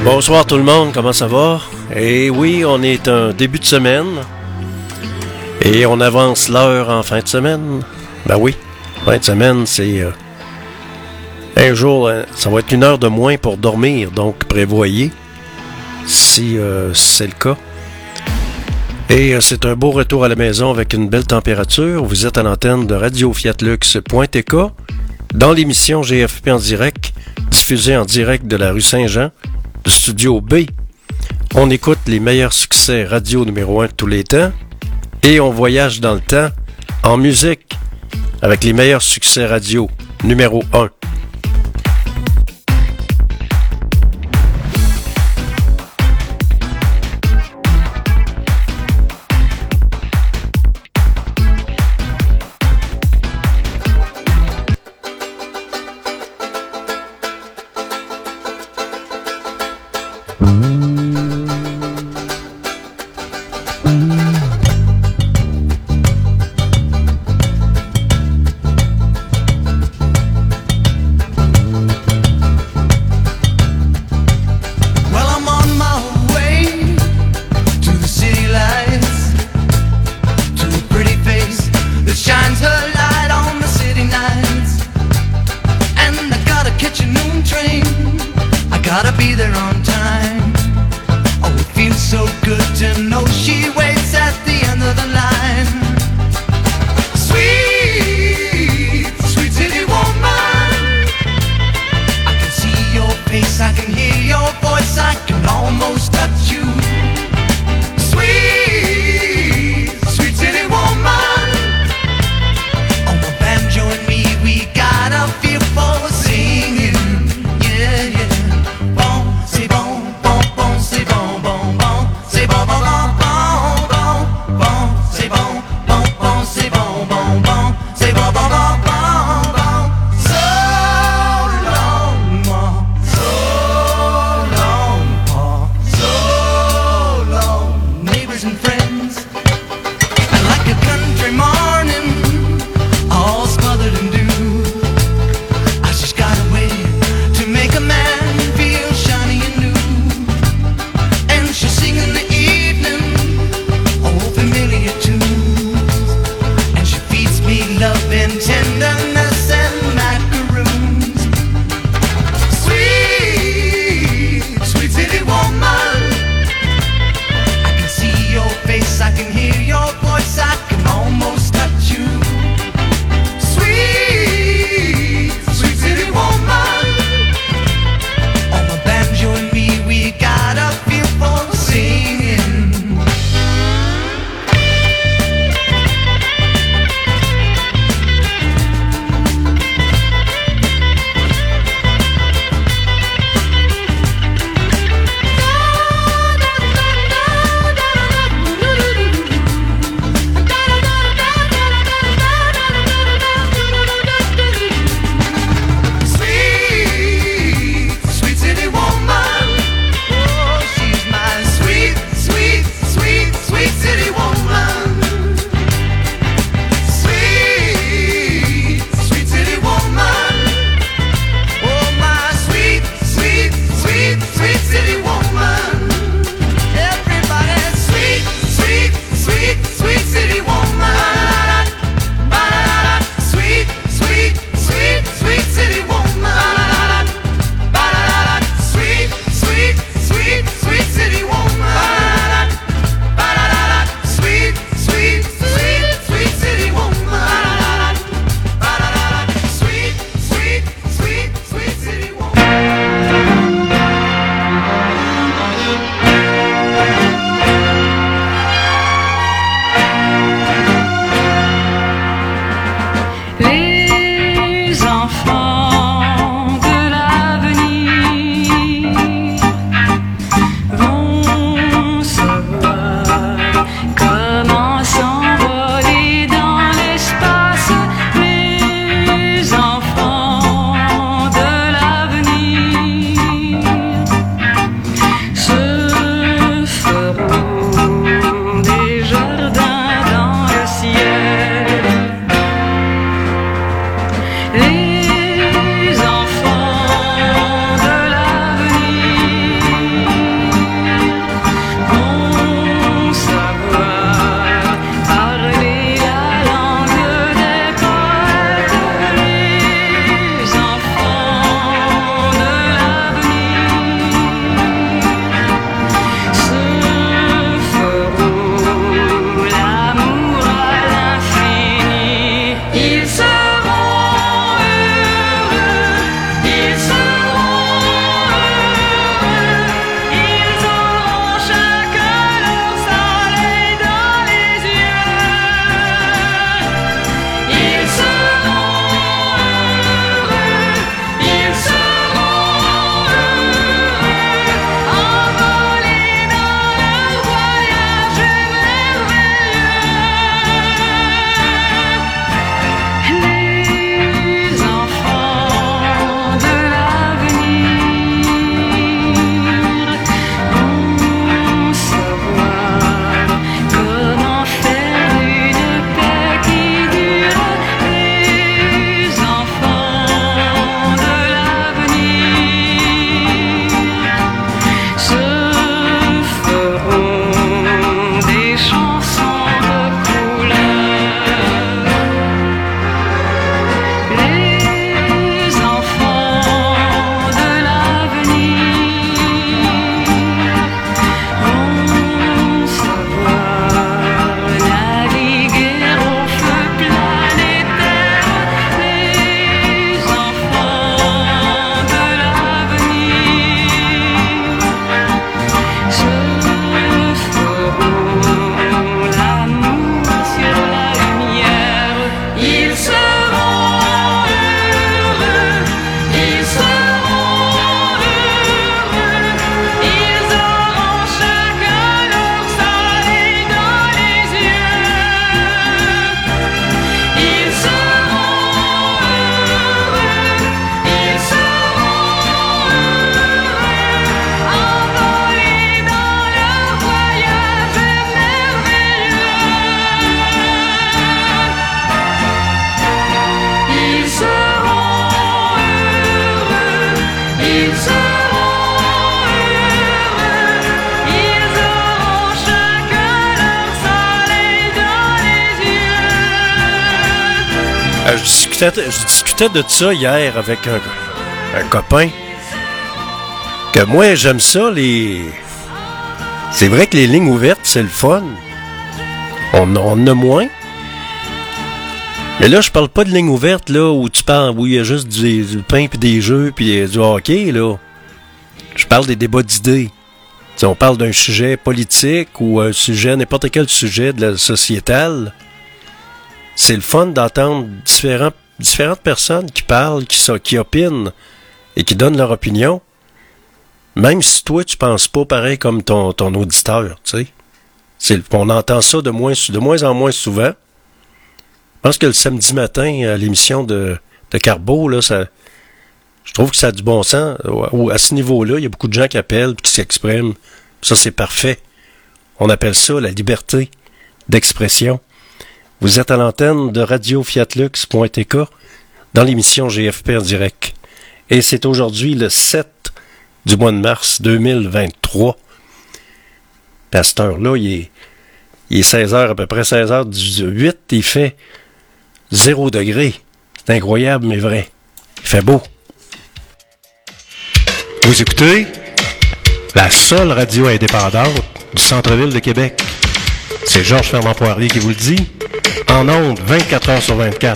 Bonsoir tout le monde, comment ça va? Et oui, on est un début de semaine et on avance l'heure en fin de semaine. Ben oui, fin de semaine, c'est un jour, ça va être 1 heure de moins pour dormir, donc prévoyez si c'est le cas. Et c'est un beau retour à la maison avec une belle température. Vous êtes à l'antenne de Radio-Fiat-Lux.tk dans l'émission GFP en direct, diffusée en direct de la rue Saint-Jean, du studio B. On écoute les meilleurs succès radio numéro 1 de tous les temps et on voyage dans le temps en musique avec les meilleurs succès radio numéro 1. So je discutais de ça hier avec un copain. Que moi, j'aime ça, C'est vrai que les lignes ouvertes, c'est le fun. On en a moins. Mais là, je parle pas de lignes ouvertes, là, où il y a juste du pain puis des jeux puis du hockey, là. Je parle des débats d'idées. Si on parle d'un sujet politique ou un sujet, n'importe quel sujet de la sociétale, c'est le fun d'entendre différentes personnes qui parlent, qui opinent et qui donnent leur opinion. Même si toi, tu penses pas pareil comme ton auditeur, tu sais. On entend ça de moins en moins souvent. Je pense que le samedi matin, à l'émission de Carbo, là, je trouve que ça a du bon sens. À ce niveau-là, il y a beaucoup de gens qui appellent et qui s'expriment. Ça, c'est parfait. On appelle ça la liberté d'expression. Vous êtes à l'antenne de radio-fiatlux.tk dans l'émission GFP en direct. Et c'est aujourd'hui le 7 du mois de mars 2023. À cette heure-là, il est 16h, à peu près 16h18, il fait 0 degré. C'est incroyable, mais vrai. Il fait beau. Vous écoutez la seule radio indépendante du centre-ville de Québec. C'est Georges Fernand Poirier qui vous le dit. En ondes, 24 heures sur 24.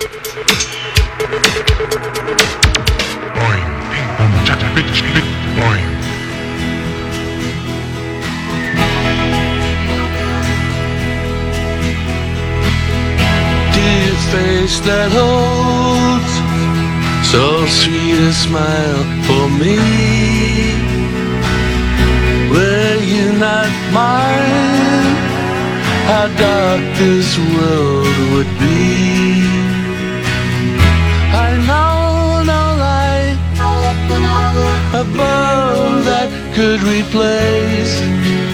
Dear face that holds so sweet a smile for me, were you not mine, how dark this world would be. I know no light above that could replace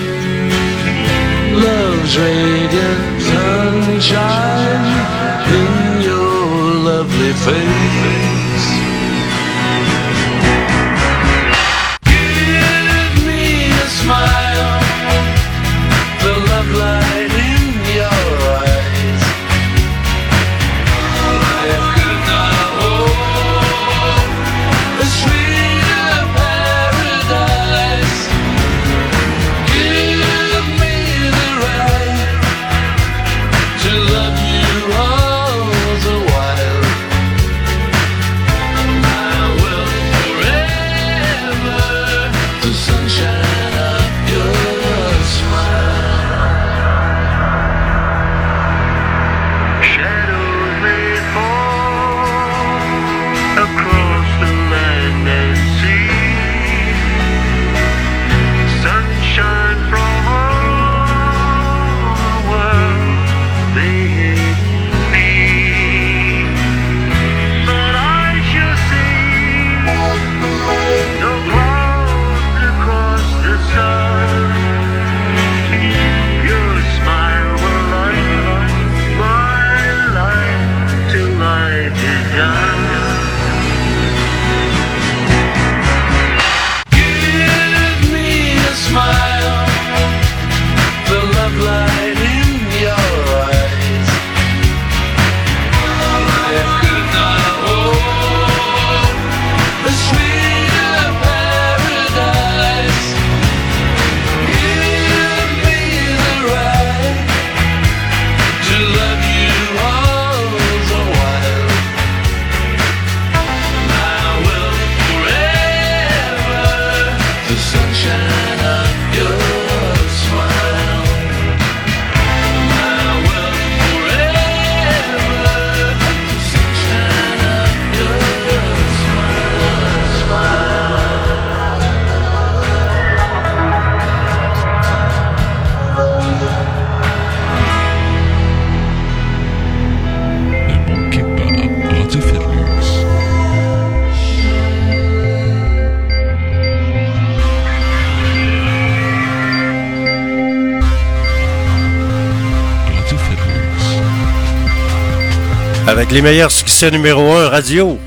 love's radiant sunshine in your lovely face. Give me a smile, the love light in your eyes. I could not hold a sweeter paradise. Give me the right to love you all the while. I will forever the sunshine of your smile. Shadows may fall across the land and sea. Sunshine from all the world beneath me. But I shall see no clouds across the sun. Your smile will light my life till life is done. Give me a smile, the love light in your eyes. I could not hold a sweeter paradise. Give me the right to love you all the while. I will forever the sunshine of your smile. I will forever the sunshine of your smile. Ne manquez pas Radio Fergus. Radio Fergus. Avec les meilleurs succès numéro 1 radio.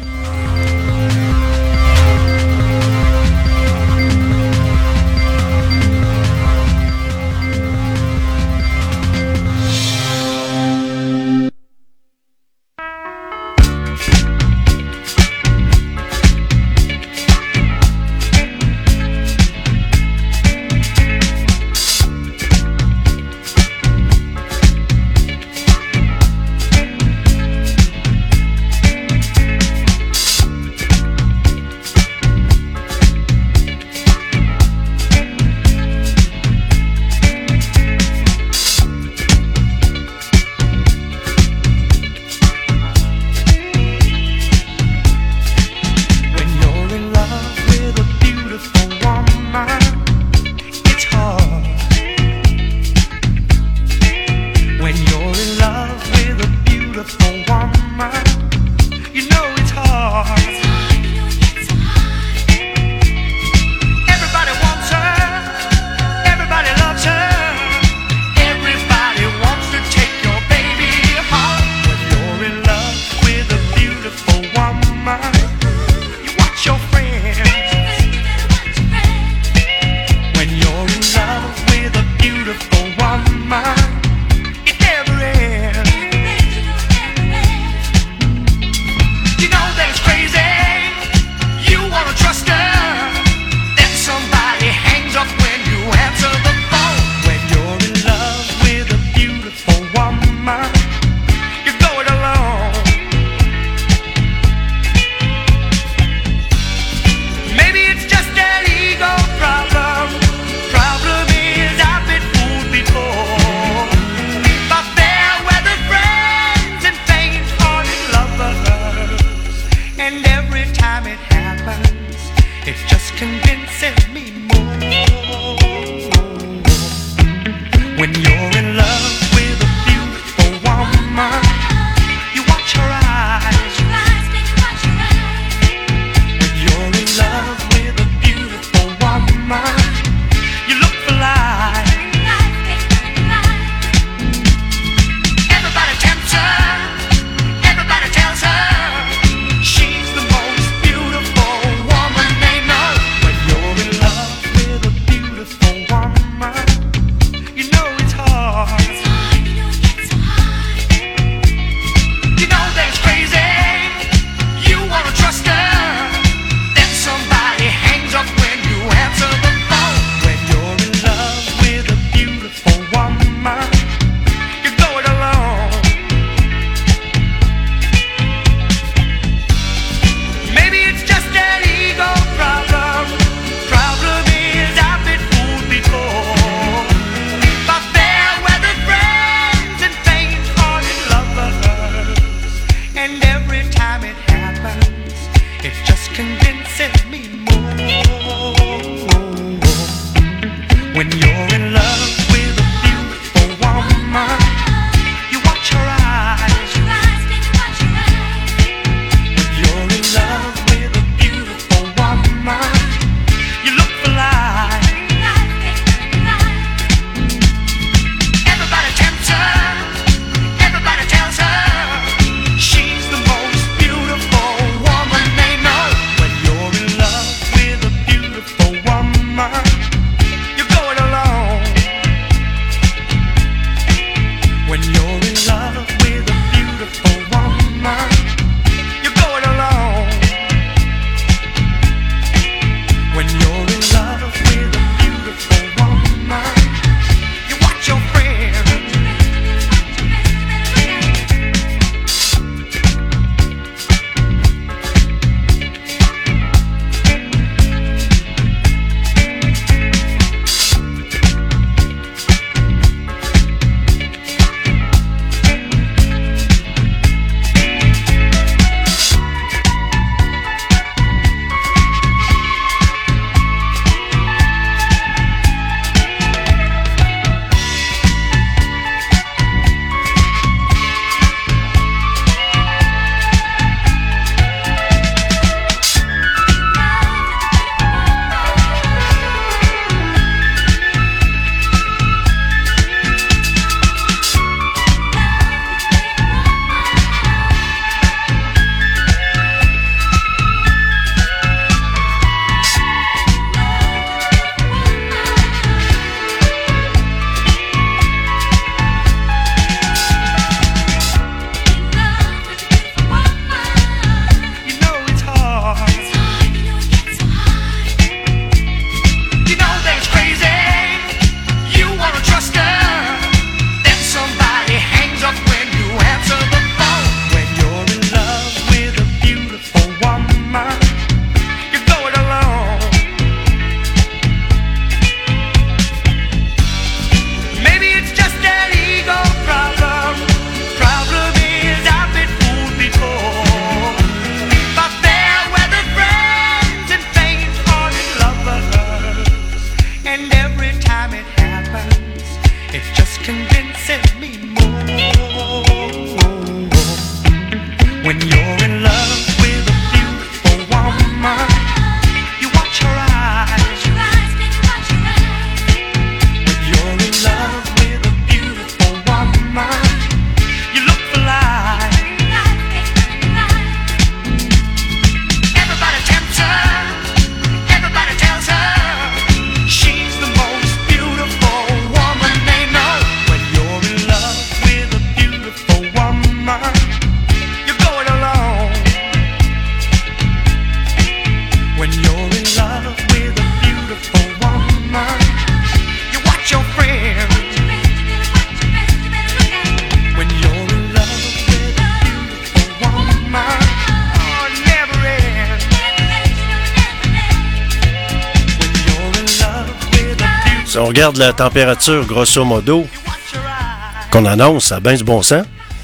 Si on regarde la température, grosso modo, qu'on annonce, ça a bien du bon sens.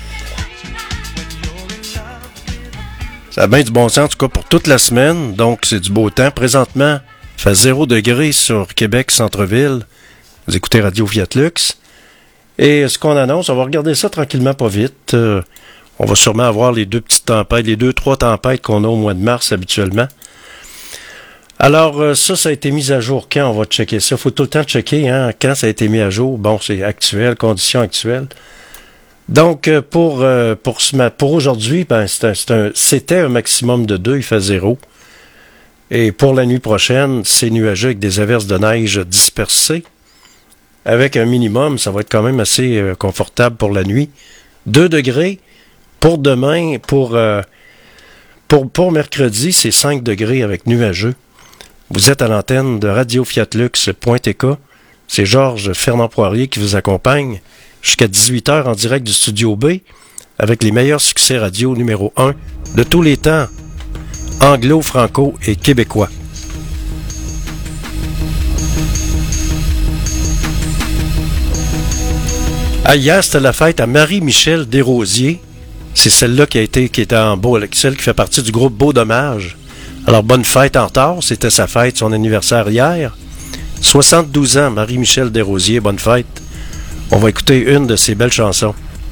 Ça a bien du bon sens, en tout cas, pour toute la semaine. Donc, c'est du beau temps. Présentement, il fait 0 degré sur Québec Centre-Ville. Vous écoutez Radio Fiat Lux. Et ce qu'on annonce, on va regarder ça tranquillement, pas vite. On va sûrement avoir les 2 petites tempêtes, les 2-3 tempêtes qu'on a au mois de mars habituellement. Alors, ça a été mis à jour quand? On va checker ça. Il faut tout le temps checker quand ça a été mis à jour. Bon, c'est actuel, conditions actuelles. Donc, pour aujourd'hui, ben, c'était un maximum de 2, il fait 0. Et pour la nuit prochaine, c'est nuageux avec des averses de neige dispersées. Avec un minimum, ça va être quand même assez confortable pour la nuit. 2 degrés. Pour demain, pour mercredi, c'est 5 degrés avec nuageux. Vous êtes à l'antenne de radiofiatlux.tk. C'est Georges Fernand Poirier qui vous accompagne jusqu'à 18h en direct du Studio B avec les meilleurs succès radio numéro 1 de tous les temps, anglo, franco et québécois. Hier, c'était la fête à Marie-Michel Desrosiers. C'est celle-là qui était en beau, celle qui fait partie du groupe Beau Dommage. Alors, bonne fête en retard. C'était sa fête, son anniversaire hier. 72 ans, Marie-Michel Desrosiers, bonne fête. On va écouter une de ses belles chansons.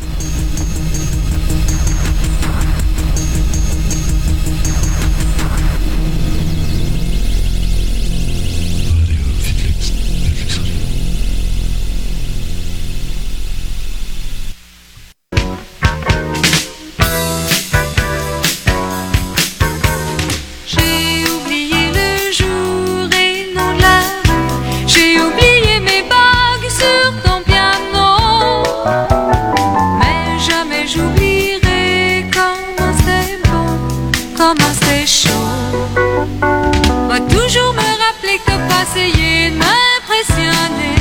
Essayer de m'impressionner.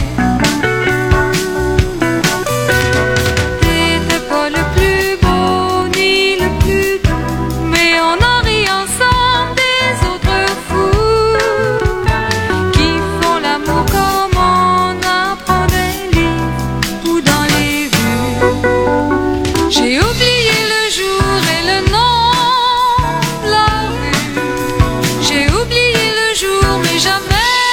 T'étais pas le plus beau ni le plus doux, mais on en rit ensemble des autres fous qui font l'amour comme on apprend des livres ou dans les vues. J'ai oublié le jour et le nom de la rue. J'ai oublié le jour, mais jamais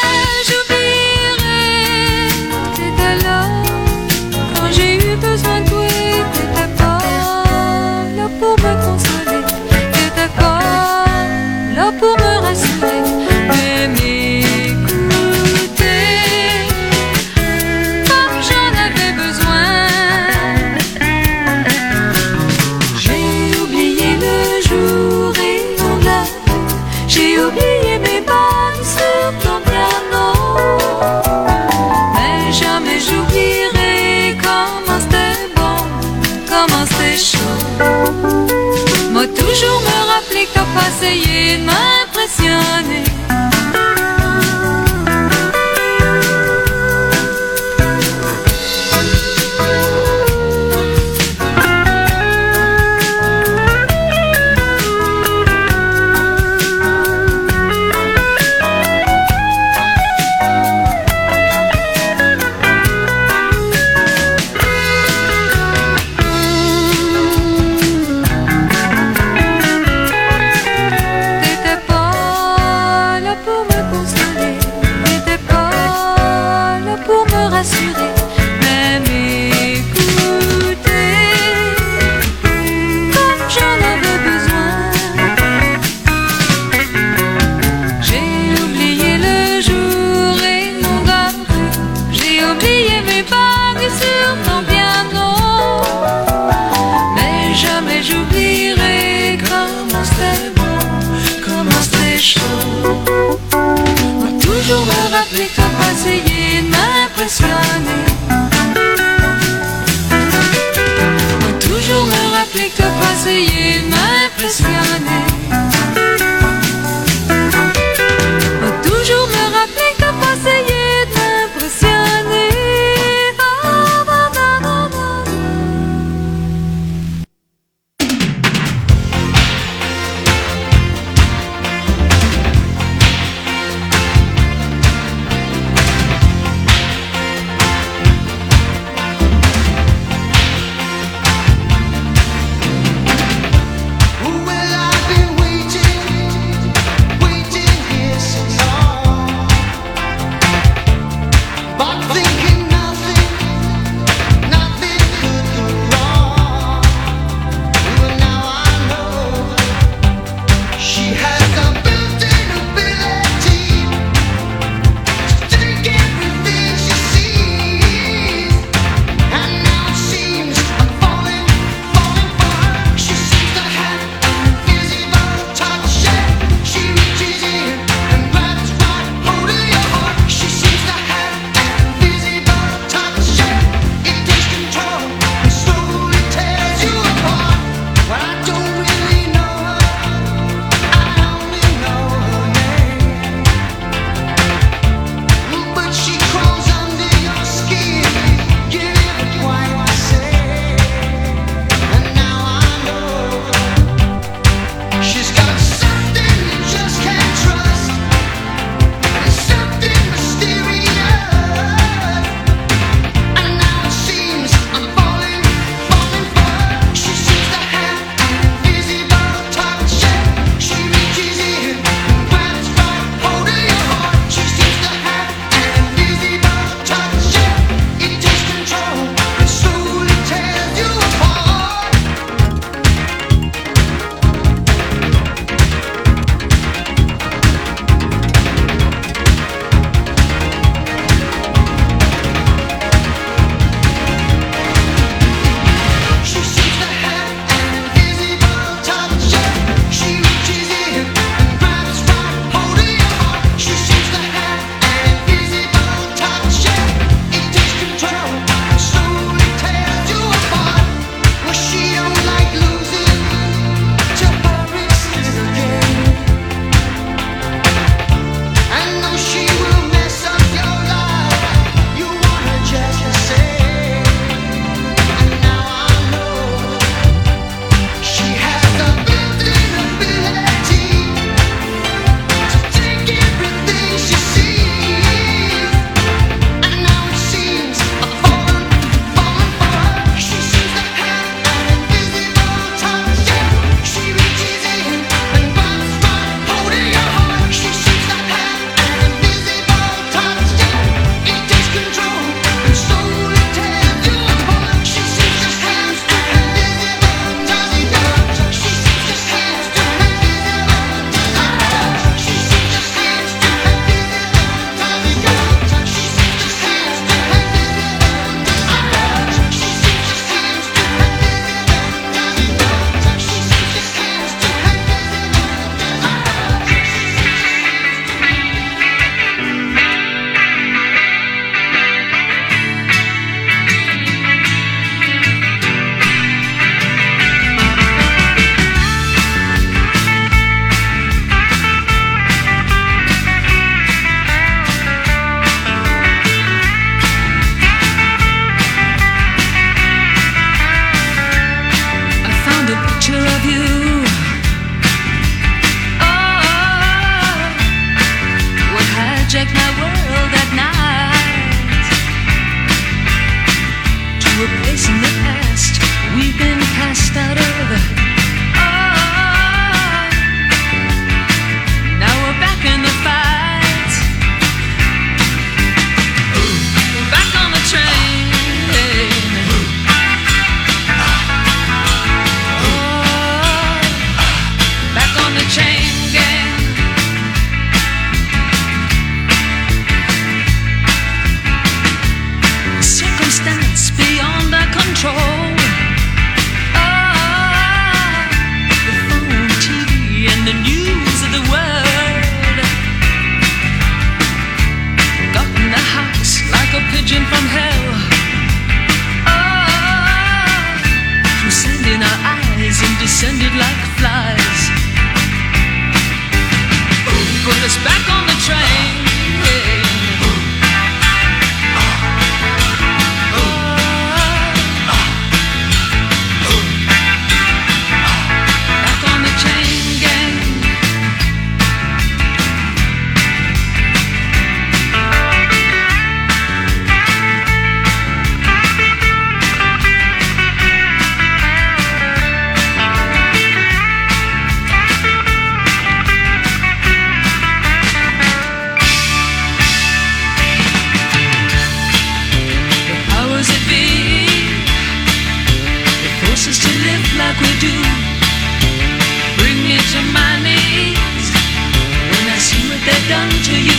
pour me rassurer, mais m'écouter comme j'en avais besoin. J'ai oublié le jour et non la rue. J'ai oublié mes balles sur ton piano, mais jamais j'oublierai comment c'était bon, comment c'était chaud. M'a toujours me rappeler que t'as pas essayé de m'impressionner. Toujours me rappeler que t'as pas essayé de m'impressionner. Toujours me rappeler que t'as pas essayé de m'impressionner. Toujours me rappeler que t'as pas essayé de m'impressionner. done to you.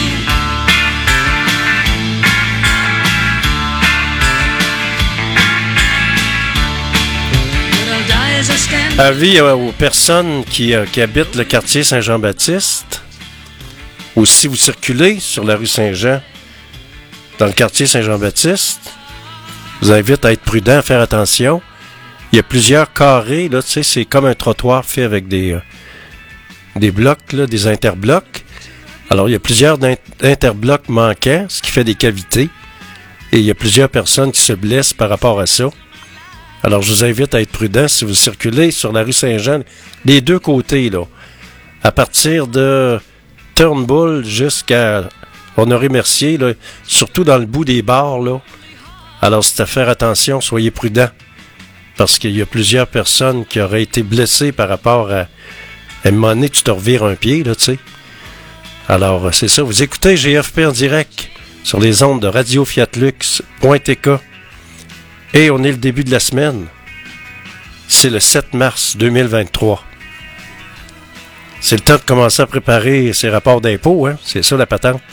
Little die as I stand. Avis aux personnes qui habitent le quartier Saint-Jean-Baptiste, ou si vous circulez sur la rue Saint-Jean, dans le quartier Saint-Jean-Baptiste, je vous invite à être prudent, à faire attention. Il y a plusieurs carrés, là, tu sais, c'est comme un trottoir fait avec des blocs, là, des interblocs. Alors, il y a plusieurs interblocs manquants, ce qui fait des cavités. Et il y a plusieurs personnes qui se blessent par rapport à ça. Alors, je vous invite à être prudent si vous circulez sur la rue Saint-Jean, les deux côtés, là. À partir de Turnbull jusqu'à Honoré-Mercier, là, surtout dans le bout des bars, là. Alors, c'est à faire attention, soyez prudents. Parce qu'il y a plusieurs personnes qui auraient été blessées par rapport à un moment donné, tu te revires un pied, là, tu sais. Alors, c'est ça. Vous écoutez GFP en direct sur les ondes de radiofiatlux.tk. Et on est le début de la semaine. C'est le 7 mars 2023. C'est le temps de commencer à préparer ses rapports d'impôts, hein. C'est ça la patente.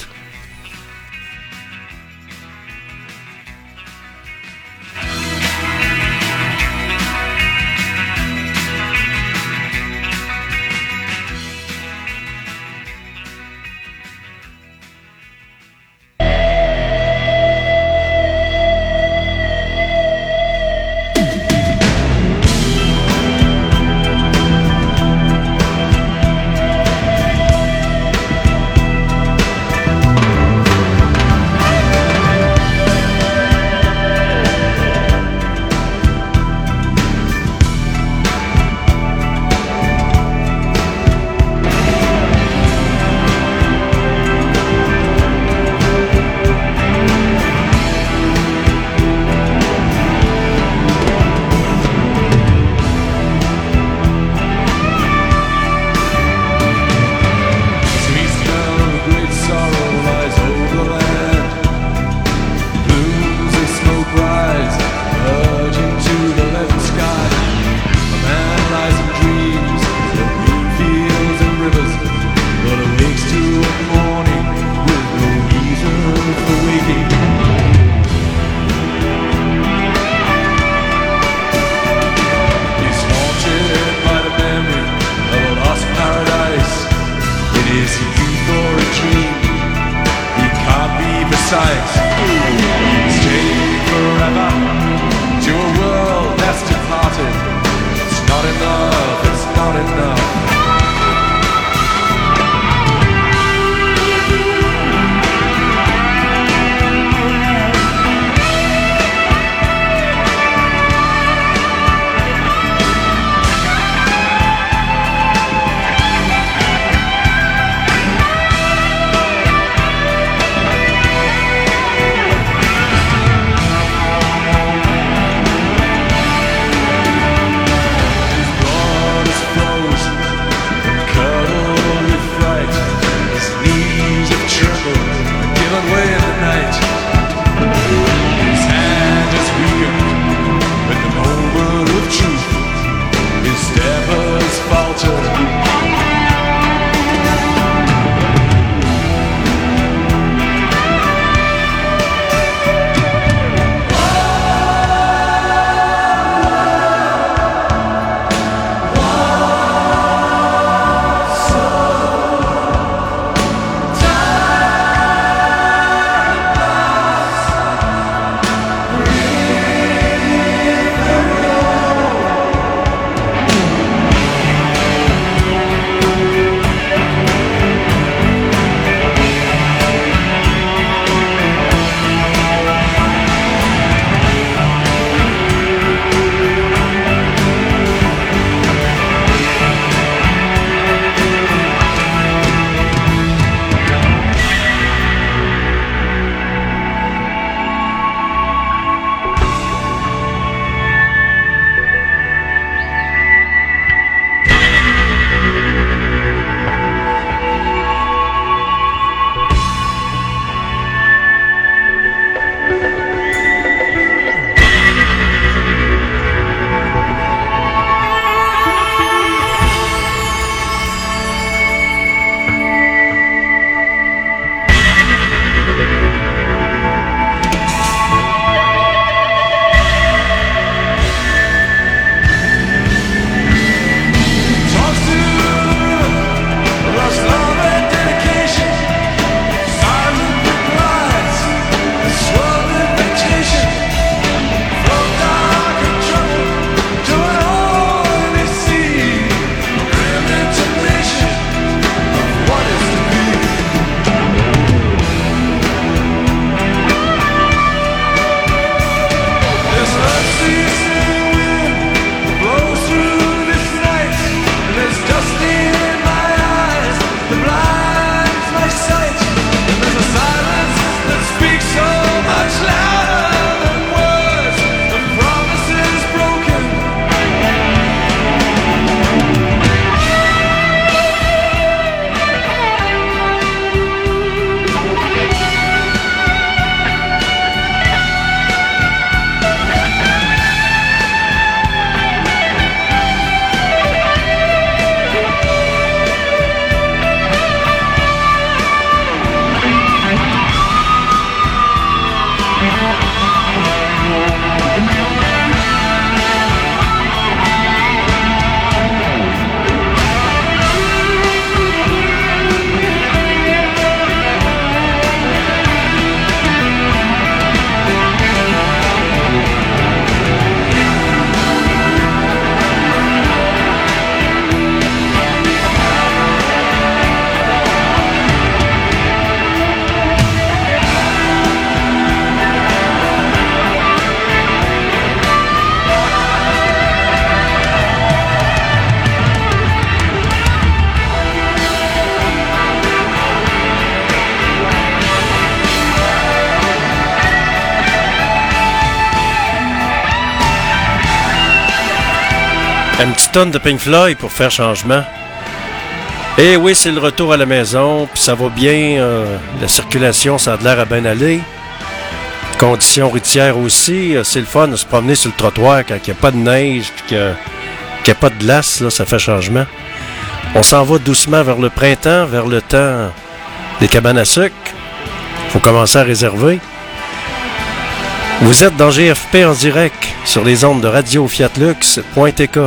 Un petit tonne de Pink Floyd pour faire changement. Et oui, c'est le retour à la maison, puis ça va bien. La circulation, ça a de l'air à bien aller. Conditions routières aussi. C'est le fun de se promener sur le trottoir quand il n'y a pas de neige, puis qu'il n'y a pas de glace, là, ça fait changement. On s'en va doucement vers le printemps, vers le temps des cabanes à sucre. Faut commencer à réserver. Vous êtes dans GFP en direct sur les ondes de Radio Fiat Lux.tk.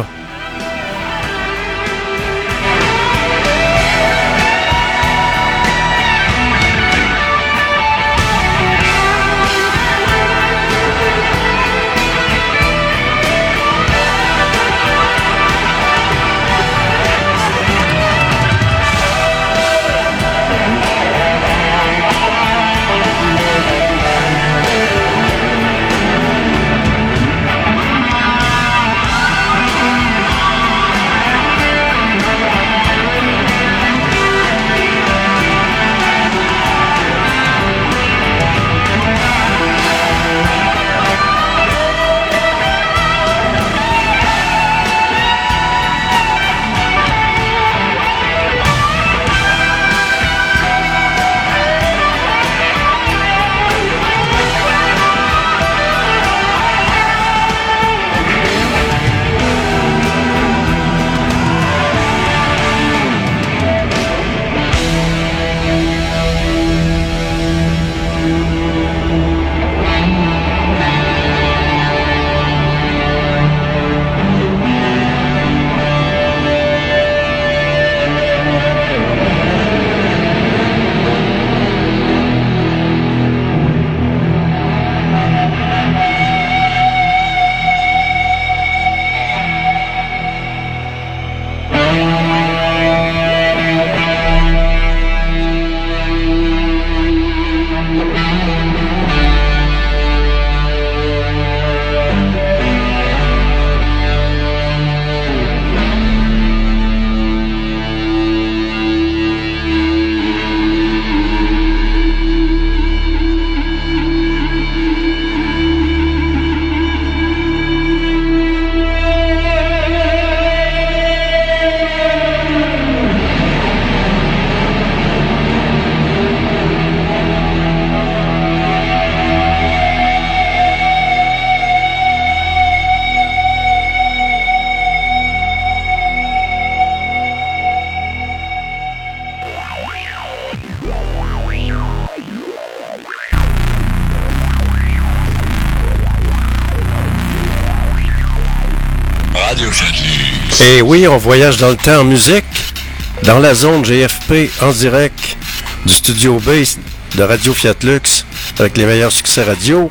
Et oui, on voyage dans le temps en musique, dans la zone GFP en direct du studio B de Radio Fiat Lux avec les meilleurs succès radio.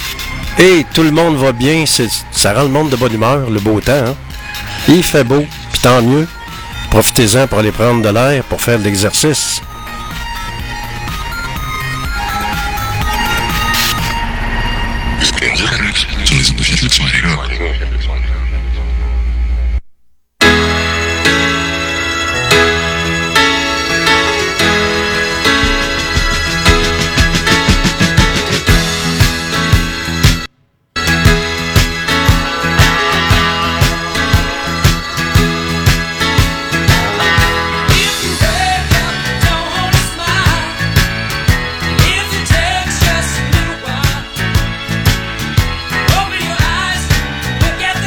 Et tout le monde va bien, ça rend le monde de bonne humeur, le beau temps. Hein? Il fait beau, puis tant mieux. Profitez-en pour aller prendre de l'air, pour faire de l'exercice. Sur les ondes de Fiat Lux.tk. Open your eyes, look at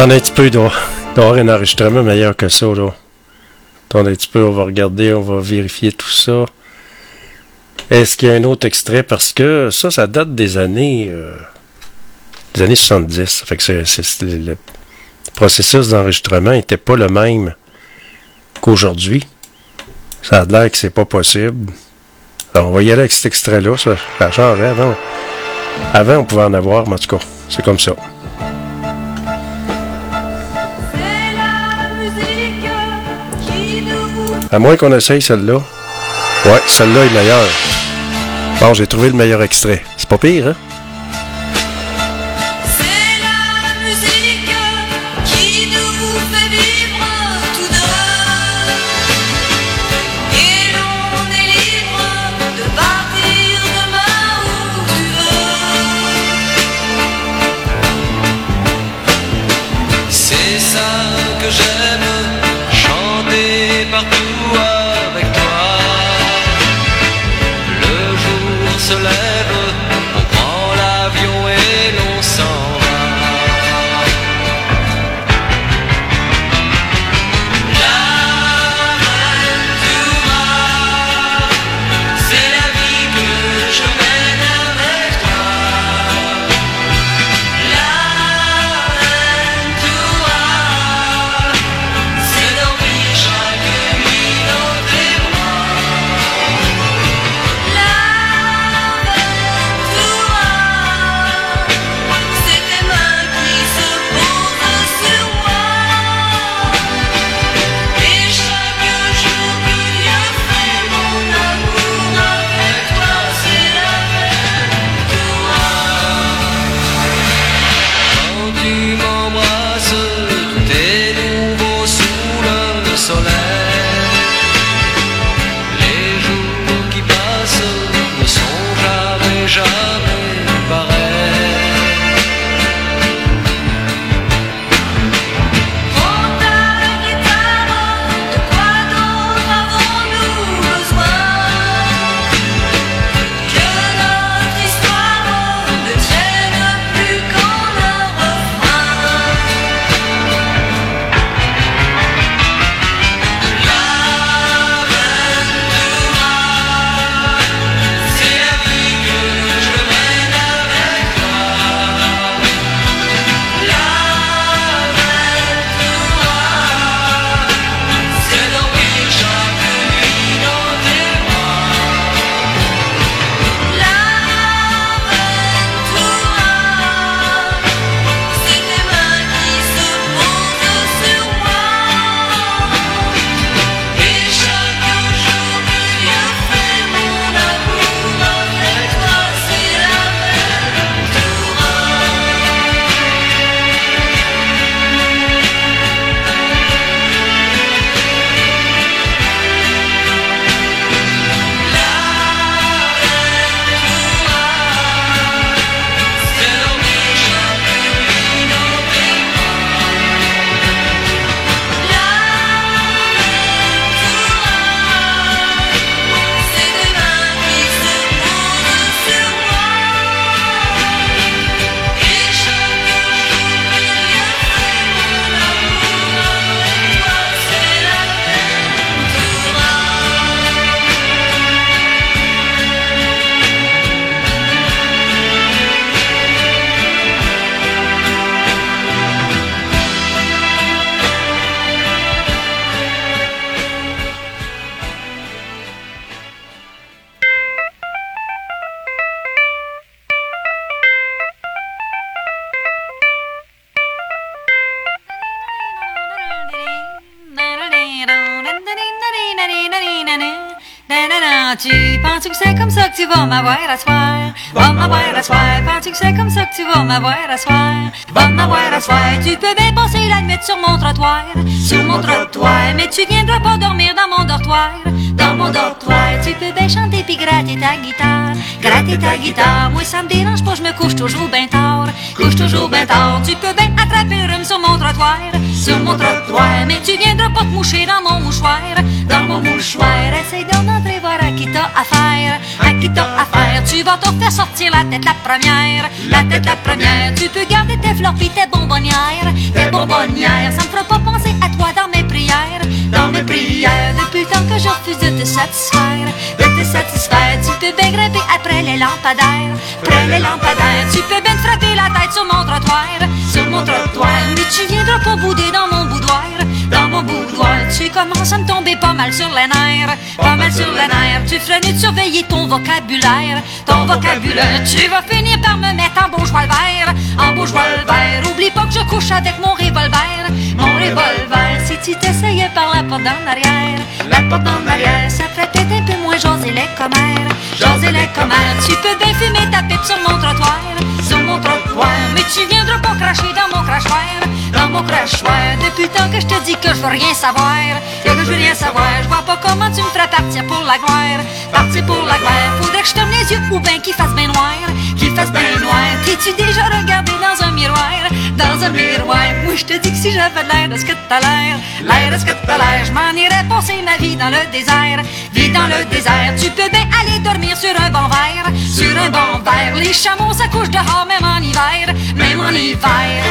Attendez un petit peu, il doit y avoir un enregistrement meilleur que ça, là. Attendez un petit peu, on va regarder, on va vérifier tout ça. Est-ce qu'il y a un autre extrait? Parce que ça date des années 70. Ça fait que le processus d'enregistrement n'était pas le même qu'aujourd'hui. Ça a l'air que c'est pas possible. Alors, on va y aller avec cet extrait-là. Ça changeait avant. Avant, on pouvait en avoir, mais en tout cas, c'est comme ça. C'est la musique qui nous À moins qu'on essaye celle-là. Ouais, celle-là est meilleure. Bon, j'ai trouvé le meilleur extrait. C'est pas pire, hein? C'est la musique qui nous fait vivre tous deux. Et l'on est libre de partir demain où tu veux. C'est ça que j'aime, chanter partout avec toi. Le jour se lève, on prend l'avion et l'on s'en va. L'aventura, c'est la vie que je mène avec toi. L'aventura, c'est dormir chaque nuit dans tes bras. C'est tes mains qui se posent sur moi. Et chaque jour que Dieu fait mon amour avec toi, c'est l'aventura. Quand tu m'embrasses, tout est nouveau sous le soleil. Les jours qui passent ne sont jamais, jamais pareils. Prends ta guitare, de quoi d'autre avons-nous besoin? Que notre histoire ne tienne plus qu'en un refrain. L'aventura, C'est la vie que je mène avec toi. L'aventura, c'est dormir chaque nuit dans tes bras. l'aventura, c'est tes mains qui se posent sur moi. Et chaque jour que Dieu fait mon amour avec toi, c'est l'aventura. C'est dormir chaque nuit dans tes C'est tes mains qui se posent sur moi. Et chaque jour que Dieu fait mon amour avec toi, c'est l'aventura. Tu penses que c'est comme ça que tu vas m'avoir à soir? Va m'avoir à soir. Penses que c'est comme ça que tu vas m'avoir à soir? Va m'avoir à soir. Tu peux bien passer la nuit sur mon trottoir, mais tu viendras pas dormir dans mon dortoir. Dans mon dortoir, tu peux bien chanter puis gratter ta guitare. Moi ça me dérange pas, je me couche toujours bien tard. Tu peux bien attraper le rhume sur mon trottoir, mais tu viendras pas te moucher dans mon mouchoir. Essaye d'en entrer voir à qui t'as affaire. Tu vas te faire sortir la tête la première. Tu peux garder et tes fleurs pis tes bonbonnières. Tes bonbonnières, ça me fera pas penser à toi dans mes prières. Dans mes prières, depuis le temps que je refuse de te satisfaire. De te satisfaire, tu peux bien grimper après les lampadaires. Après les lampadaires, tu peux bien te frotter la tête sur mon trottoir. Sur mon trottoir, mais tu viendras pas bouder dans mon boudoir. Dans mon boudoir, tu commences à me tomber pas mal sur les nerfs. Pas mal sur les nerfs, tu ferais mieux de surveiller ton vocabulaire. Ton vocabulaire, tu vas finir par me mettre en bourgeois le vert. En bourgeois le vert, oublie pas que je couche avec mon revolver. Mon revolver, si tu t'essayais par la porte d'en arrière. La porte d'en arrière, ça ferait peut-être un peu moins jaser les commères. Jaser les commères, tu peux bien fumer ta pipe sur mon trottoir. Sur mon trottoir, mais tu viendras pas cracher dans mon crachoir. Dans mon crachoir, depuis le temps que je te dis que je veux rien savoir. Que je veux rien savoir, je vois pas comment tu me ferais partir pour la gloire. Partir pour la gloire, faudrait que je ferme les yeux ou bien qu'il fasse bien noir. Qu'il fasse bien noir, t'es-tu déjà regardé dans un miroir? Dans un miroir, moi je te dis que si j'avais l'air de ce que t'as l'air. L'air de ce que t'as l'air, je m'en irais passer ma vie dans le désert. Vie dans le désert, tu peux bien aller dormir sur un banc vert. Sur un banc vert, les chameaux s'accouchent dehors même en hiver. Même en hiver.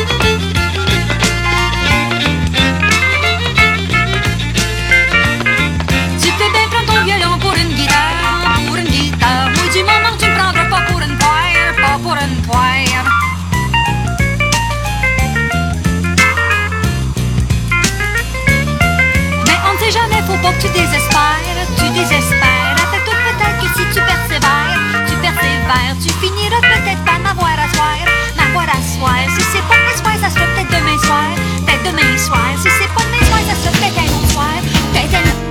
Tu peux bien prendre ton violon pour une guitare. Pour une guitare, moi du moment que tu me prendras pas pour une poire. Pas pour une poire. Mais on ne sait jamais, faut pas que tu désespères. Tu désespères, après tout peut-être que si tu persévères. Tu finiras peut-être par m'avoir à soir. M'avoir à soir, si c'est pas demain soir, ça sera peut-être demain soir. Peut-être demain soir, si c'est pas demain soir, ça sera peut-être un autre soir. Peut-être un autre.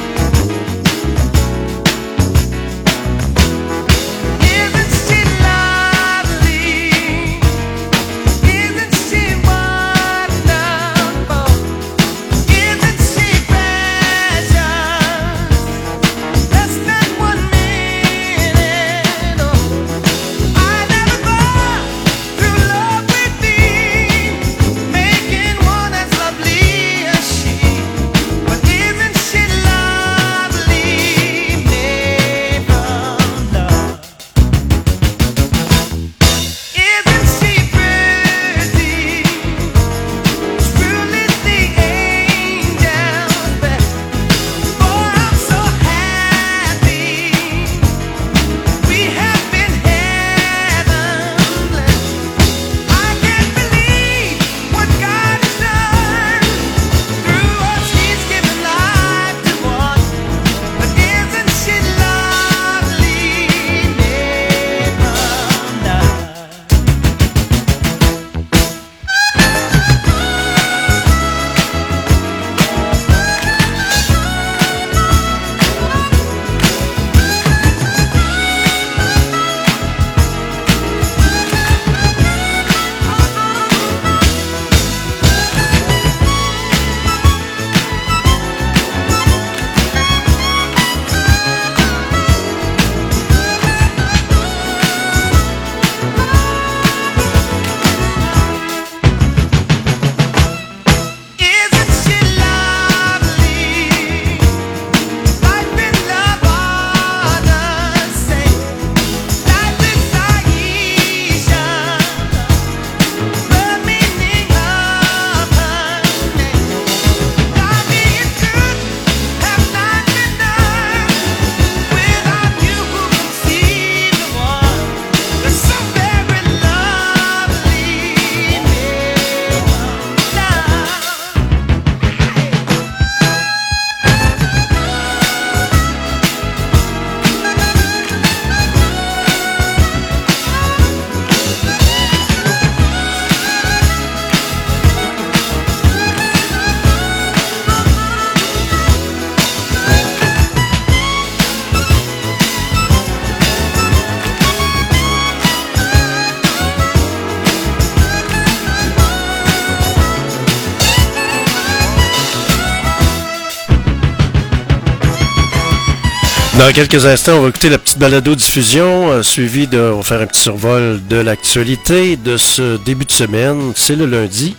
Dans quelques instants, on va écouter la petite balado-diffusion, suivie de... On va faire un petit survol de l'actualité de ce début de semaine. C'est le lundi.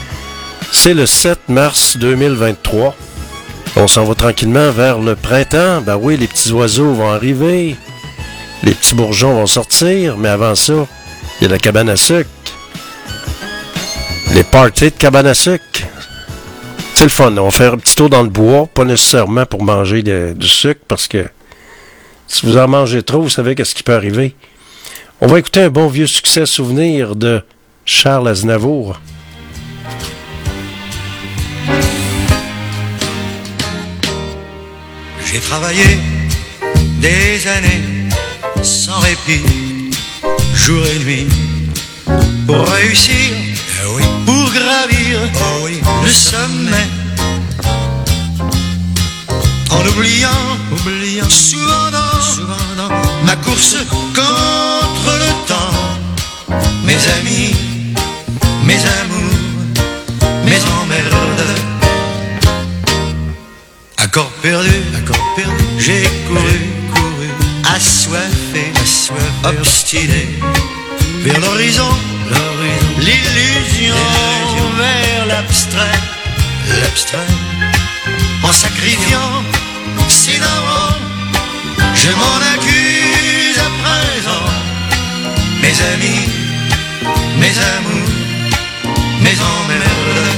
C'est le 7 mars 2023. On s'en va tranquillement vers le printemps. Ben oui, les petits oiseaux vont arriver. Les petits bourgeons vont sortir. Mais avant ça, il y a la cabane à sucre. Les parties de cabane à sucre. C'est le fun. On va faire un petit tour dans le bois, pas nécessairement pour manger du sucre, parce que si vous en mangez trop, vous savez qu'est-ce qui peut arriver. On va écouter un bon vieux succès souvenir de Charles Aznavour. J'ai travaillé des années sans répit, jour et nuit, pour réussir, pour gravir le sommet. En oubliant souvent dans ma course contre le temps, mes amis, mes amours, mes emmerdes. Accord perdu, j'ai couru, assoiffé, obstiné, vers l'horizon, l'illusion, vers l'abstrait, en sacrifiant ses darons, je m'en accuse à présent. Mes amis, mes amours, mes emmerdes.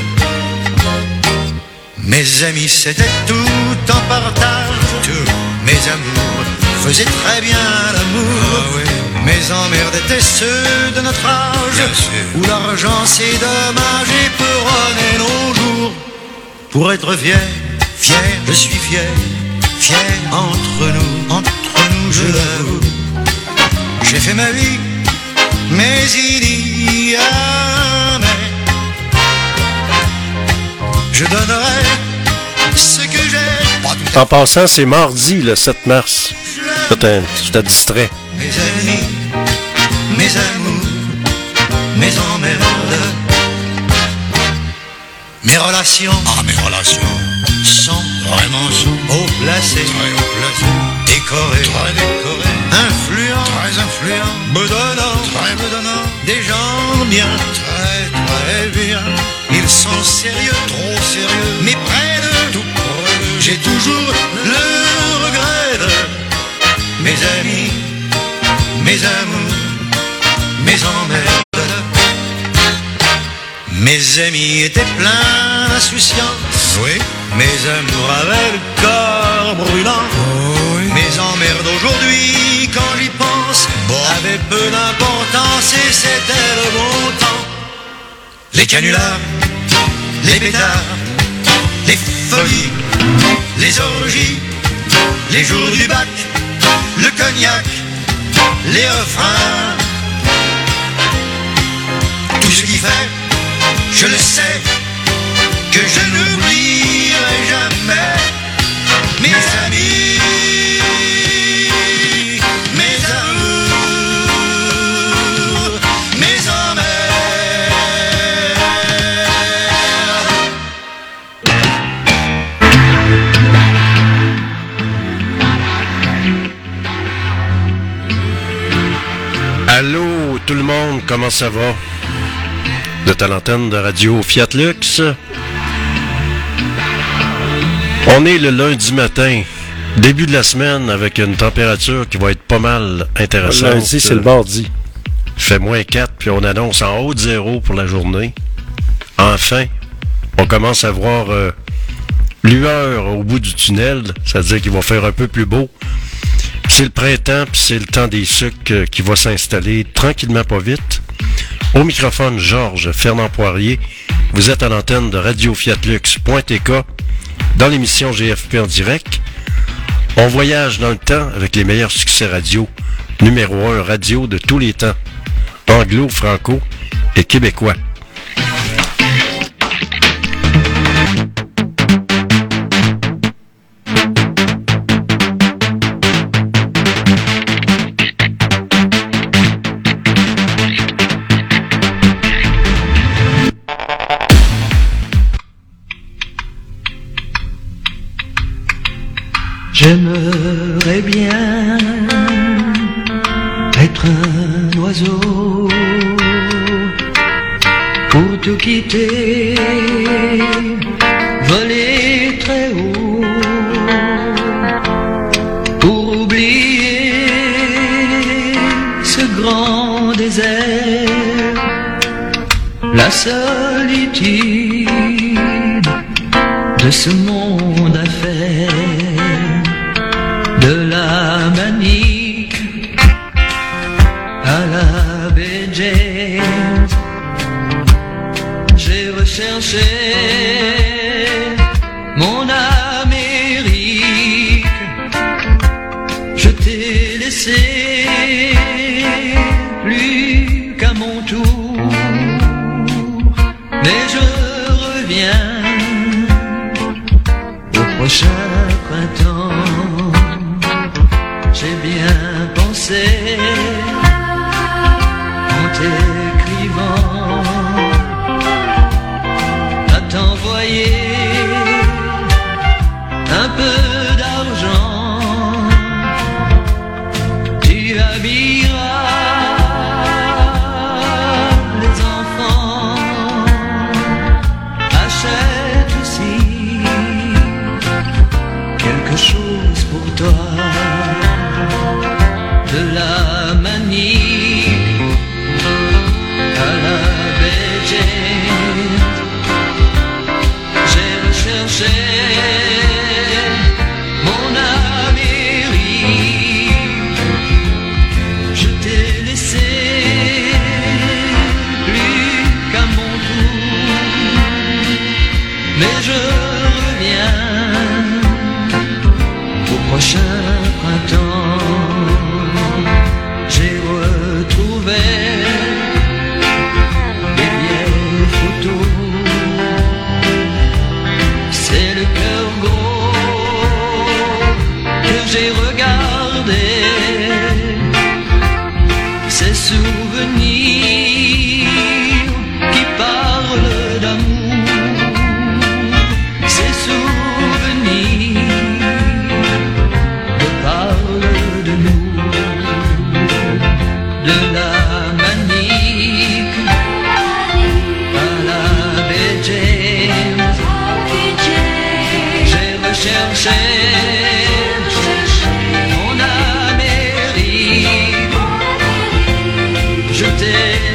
Mes amis c'était tout en partage, mes amours faisaient très bien l'amour. Mes emmerdes étaient ceux de notre âge, où l'argent c'est dommage et peronner nos jours. Pour être fier, je suis fier, entre nous, je l'avoue. J'ai fait ma vie, mais il y a je donnerai ce que j'ai. En passant, c'est mardi, le 7 mars. Je t'ai distrait. Mes amis, mes amours, mes emmerdes. Mes relations sont vraiment haut placées, décorées, influents, me donnant des gens bien, très bien. Ils sont sérieux, trop sérieux, mais près de tout. J'ai toujours le regret de mes amis, mes amours, mes emmerdes. Mes amis étaient pleins d'insouciance, mes amours avaient le corps brûlant. Mes emmerdes aujourd'hui, quand j'y pense, avaient peu d'importance et c'était le bon temps. Les canulars, les pétards, les folies, les orgies, les jours du bac, le cognac, les refrains. Tout ce qui fait, je le sais, que je n'oublierai jamais mes amis, mes amours, mes emmerdes. Allô tout le monde, comment ça va? Vous êtes à l'antenne de Radio Fiat Lux. On est le lundi matin, début de la semaine, avec une température qui va être pas mal intéressante. Lundi, c'est le mardi. Il fait moins 4, puis on annonce en haut de 0 pour la journée. Enfin, on commence à voir lueur au bout du tunnel, c'est-à-dire qu'il va faire un peu plus beau. C'est le printemps, puis c'est le temps des sucres qui va s'installer tranquillement, pas vite. Au microphone, Georges Fernand Poirier. Vous êtes à l'antenne de radiofiatlux.tk dans l'émission GFP en direct. On voyage dans le temps avec les meilleurs succès radio. Numéro 1 radio de tous les temps. Anglo, franco et québécois. J'aimerais bien être un oiseau pour tout quitter, voler très haut, pour oublier ce grand désert, la la solitude de ce monde à faire, de la manique à la Baie James. J'ai recherché mon Amérique, je t'ai laissé plus qu'à mon tour, mais je reviens au prochain printemps. J'ai bien pensé en t'écrivant à t'envoyer un peu d'argent. Tu habilleras les enfants, achète aussi quelque chose pour toi, de la manique à la Baie James. J'ai recherché mon Amérique, je t'ai laissé plus qu'à mon tour, mais je reviens au prochain printemps. J'ai retrouvé des vieilles photos, c'est le cœur gros que j'ai regardé, ces souvenirs qui parlent d'amour, ces souvenirs me parlent de nous, de la manique à la Baie James. J'ai recherché mon Amérique, je t'ai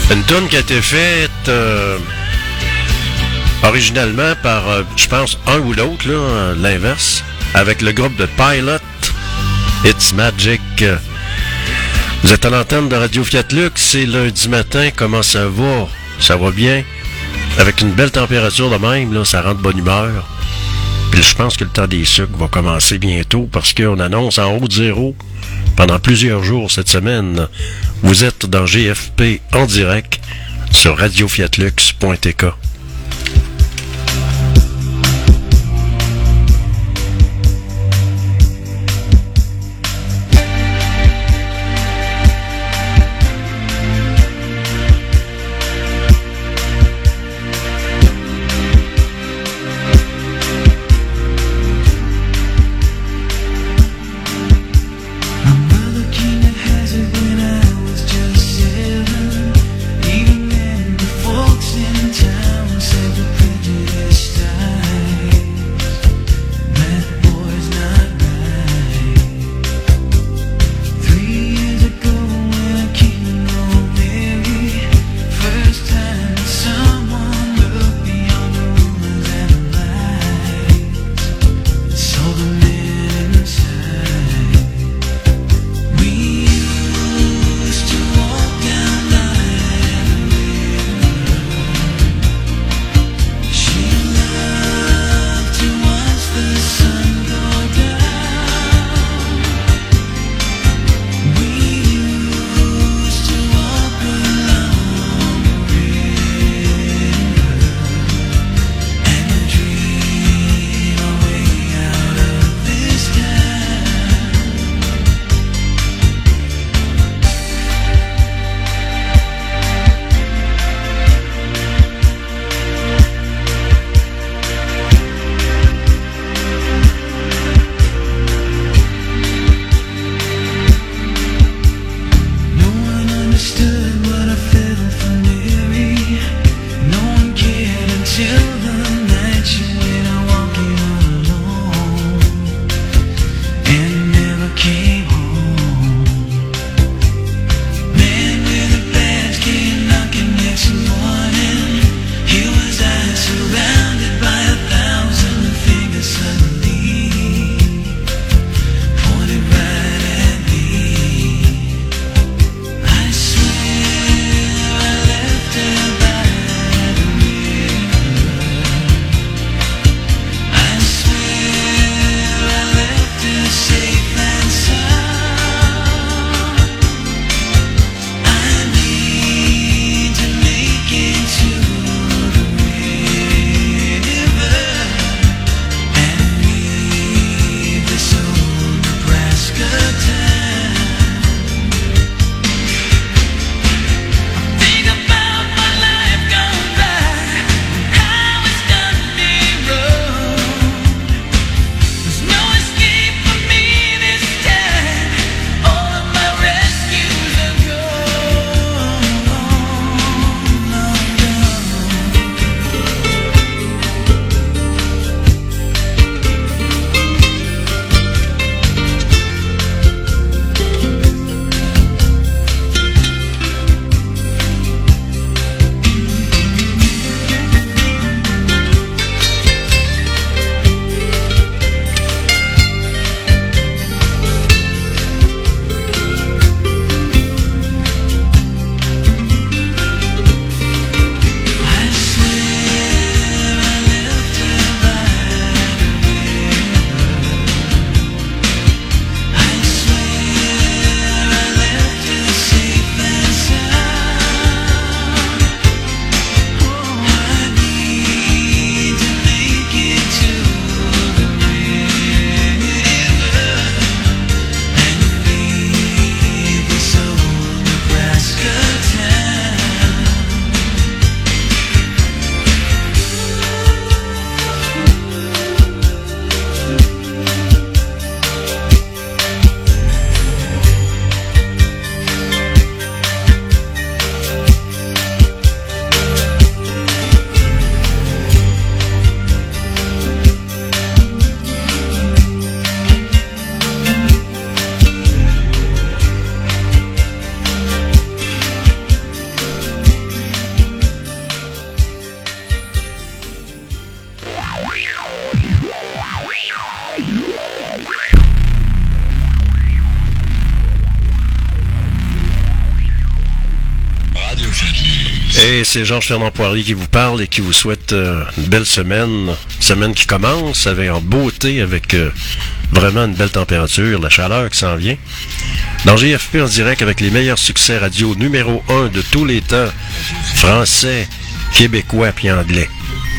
Une tune qui a été faite originalement par, je pense, un ou l'autre, là, l'inverse, avec le groupe de Pilot, It's Magic. Vous êtes à l'antenne de Radio Fiat Lux, c'est lundi matin, comment ça va? Ça va bien? Avec une belle température de même, là, ça rend de bonne humeur. Puis je pense que le temps des sucres va commencer bientôt parce qu'on annonce en haut de zéro pendant plusieurs jours cette semaine. Vous êtes dans GFP en direct sur radiofiatlux.tk. Even then, the folks in town Et c'est Georges-Fernand Poirier qui vous parle et qui vous souhaite une belle semaine. Semaine qui commence avec en beauté, avec vraiment une belle température, la chaleur qui s'en vient. Dans JFP en direct avec les meilleurs succès radio numéro 1 de tous les temps, français, québécois puis anglais.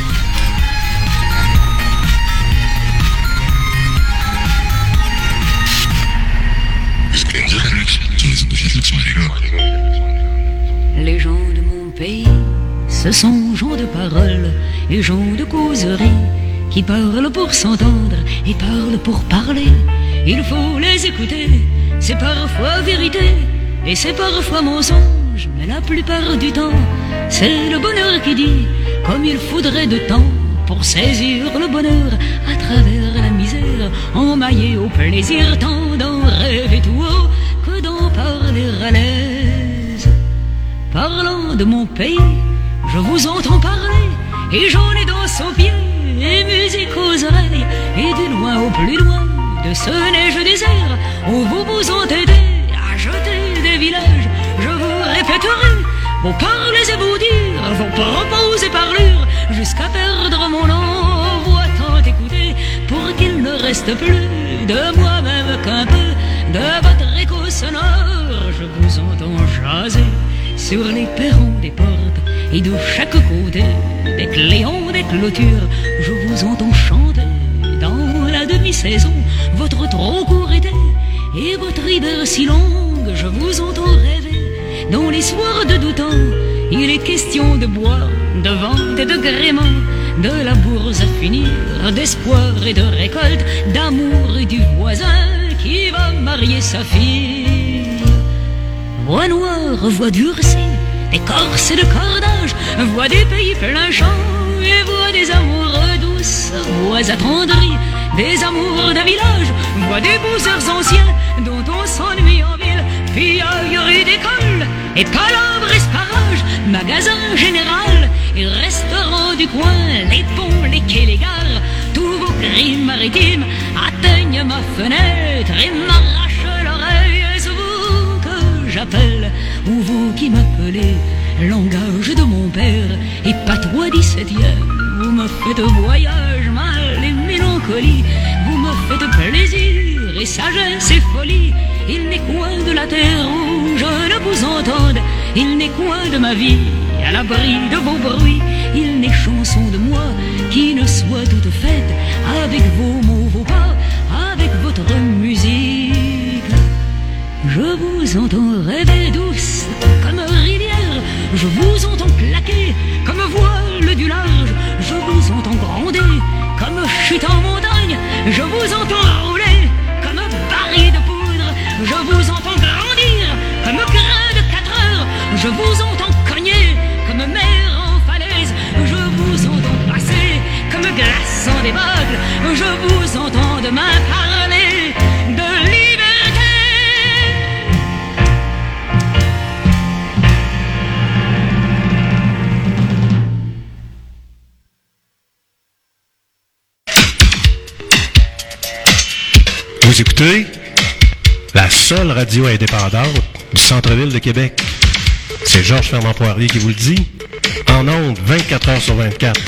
Les gens de mon pays, ce sont gens de parole et gens de causerie qui parlent pour s'entendre et parlent pour parler. Il faut les écouter, c'est parfois vérité et c'est parfois mensonge, mais la plupart du temps, c'est le bonheur qui dit comme il faudrait de temps pour saisir le bonheur à travers la misère, emmaillé au plaisir, tant d'en rêver tout haut que d'en parler à l'aise. Parlant de mon pays, je vous entends parler, et j'en ai danse aux pieds, et musique aux oreilles, et du loin au plus loin, de ce neige désert, où vous vous entêtez à jeter des villages. Je vous répéterai vos paroles et vos dires, vos propos et parlures, jusqu'à perdre mon envoi tant écouté, pour qu'il ne reste plus de moi-même qu'un peu de votre écho sonore. Je vous entends jaser sur les perrons des portes et de chaque côté des cléons, des clôtures. Je vous entends chanter dans la demi-saison votre trop court été et votre hiver si longue. Je vous entends rêver dans les soirs de doux temps. Il est question de boire, de vente et de gréement, de la bourse à finir, d'espoir et de récolte, d'amour et du voisin qui va marier sa fille. Voix noire, voix durcie, d'écorce et de cordage, voix des pays plein champ et voix des amoureux douces, voix attendries, des amours d'un village, voix des beaux heures anciens dont on s'ennuie en ville, piaillerie d'école et palabres esparage, magasin général et restaurant du coin, les ponts, les quais, les gares, tous vos cris maritimes atteignent ma fenêtre et m'arrachent l'oreille. Est-ce vous que j'appelle ou vous qui m'appelez, langage de mon père et patois 17e? Vous me faites voyage, mal et mélancolie, vous me faites plaisir et sagesse et folie. Il n'est coin de la terre où je ne vous entende, il n'est coin de ma vie à l'abri de vos bruits, il n'est chanson de moi qui ne soit toute faite avec vos mots, vos pas, avec votre musique. Je vous entends rêver douce comme rivière, je vous entends claquer comme voile du large, je vous entends gronder comme chute en montagne, je vous entends rouler comme baril de poudre, je vous entends grandir comme grain de 4 heures, je vous entends cogner comme mer en falaise, je vous entends passer comme glace en débâcle, je vous entends demain parler de liberté. Vous écoutez la seule radio indépendante du centre-ville de Québec. C'est Georges-Fernand Poirier qui vous le dit, en ondes 24 heures sur 24.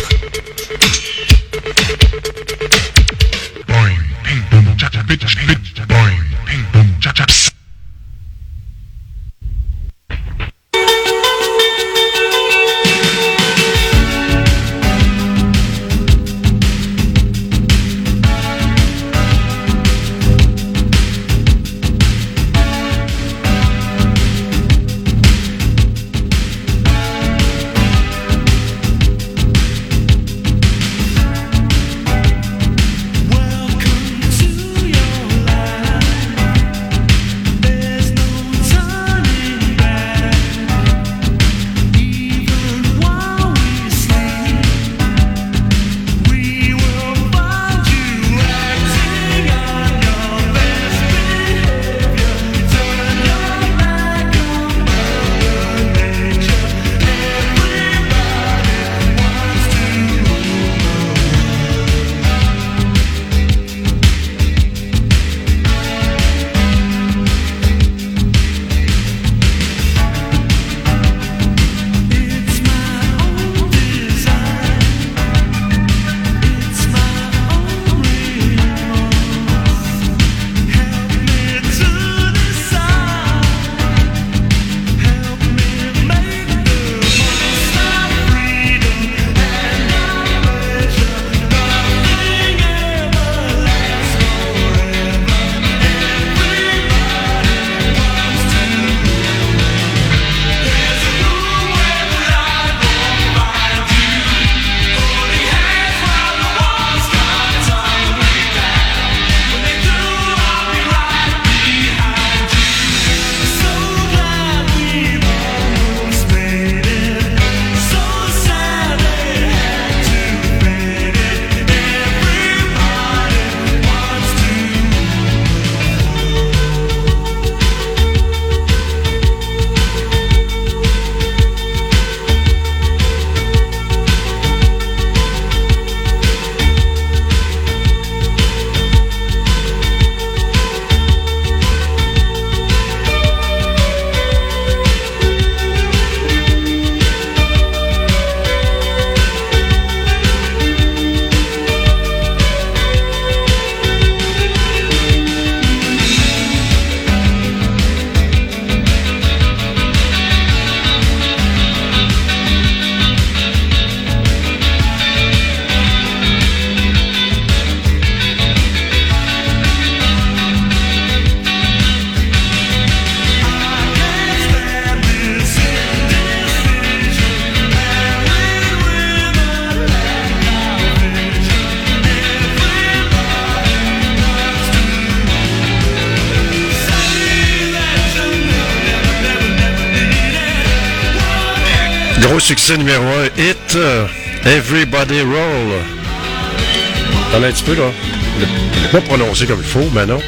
Gros succès numéro 1, hit Everybody Roll. Attends un petit peu, là. Je l'ai pas prononcé comme il faut, mais non.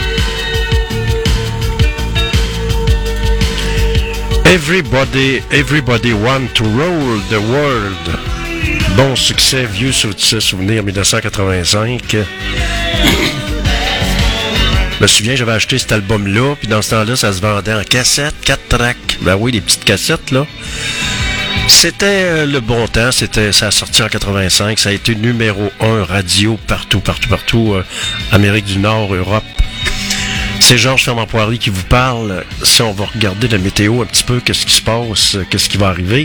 Everybody Want to Roll the World. Bon succès, vieux souvenir 1985. Je me souviens, j'avais acheté cet album-là, puis dans ce temps-là, ça se vendait en cassette, 4 tracks. Ben oui, les petites cassettes, là. C'était le bon temps, ça a sorti en 85, ça a été numéro 1 radio partout, Amérique du Nord, Europe. C'est Georges Fernand-Poirier qui vous parle. Si on va regarder la météo un petit peu, qu'est-ce qui se passe, qu'est-ce qui va arriver.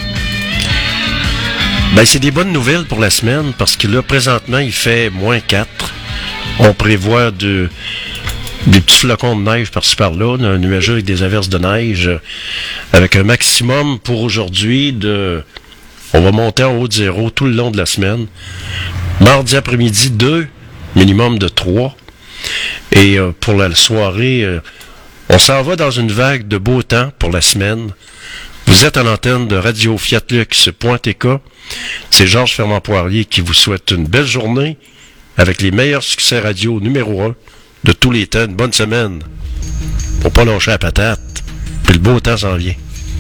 Ben, c'est des bonnes nouvelles pour la semaine, parce que là, présentement, il fait -4. On prévoit des petits flocons de neige par-ci par-là, un nuageux avec des averses de neige, avec un maximum pour aujourd'hui on va monter en haut de 0 tout le long de la semaine. Mardi après-midi, 2, minimum de 3. Et pour la soirée, on s'en va dans une vague de beau temps pour la semaine. Vous êtes à l'antenne de Radio Fiatlux.tk. C'est Georges Fernand-Poirier qui vous souhaite une belle journée avec les meilleurs succès radio numéro 1 de tous les temps. Une bonne semaine. Pour pas lâcher la patate. Puis le beau temps s'en vient.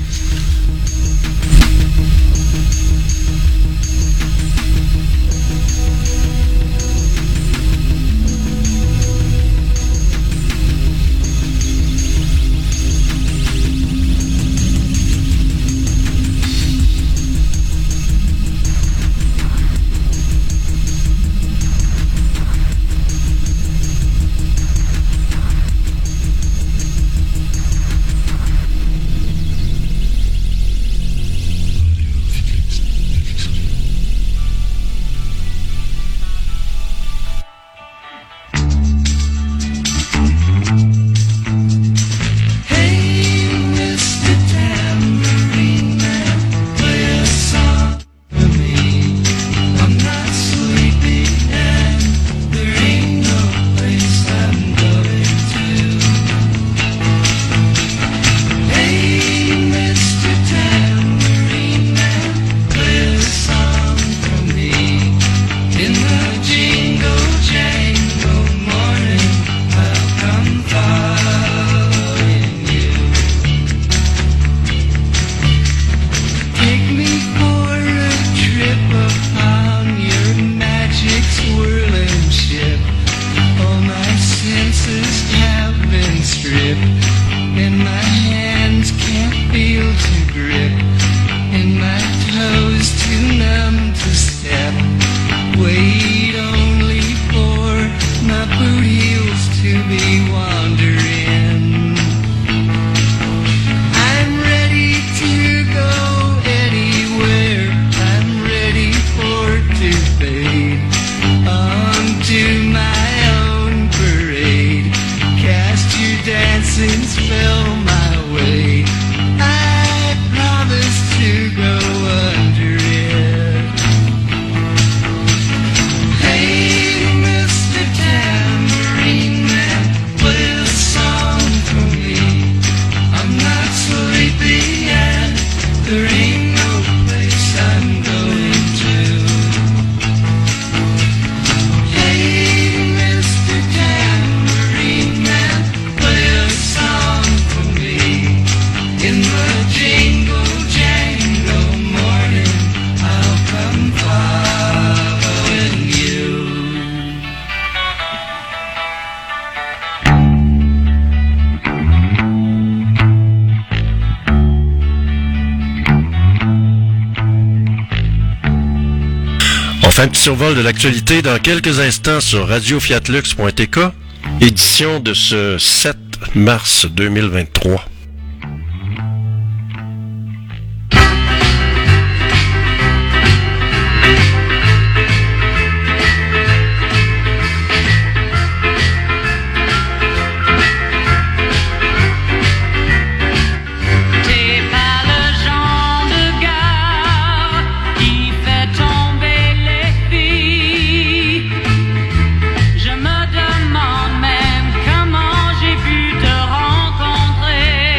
Un petit survol de l'actualité dans quelques instants sur radiofiatlux.tk, édition de ce 7 mars 2023. Je me demande même comment j'ai pu te rencontrer.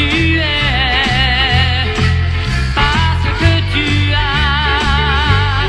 tu es, pas ce que tu as.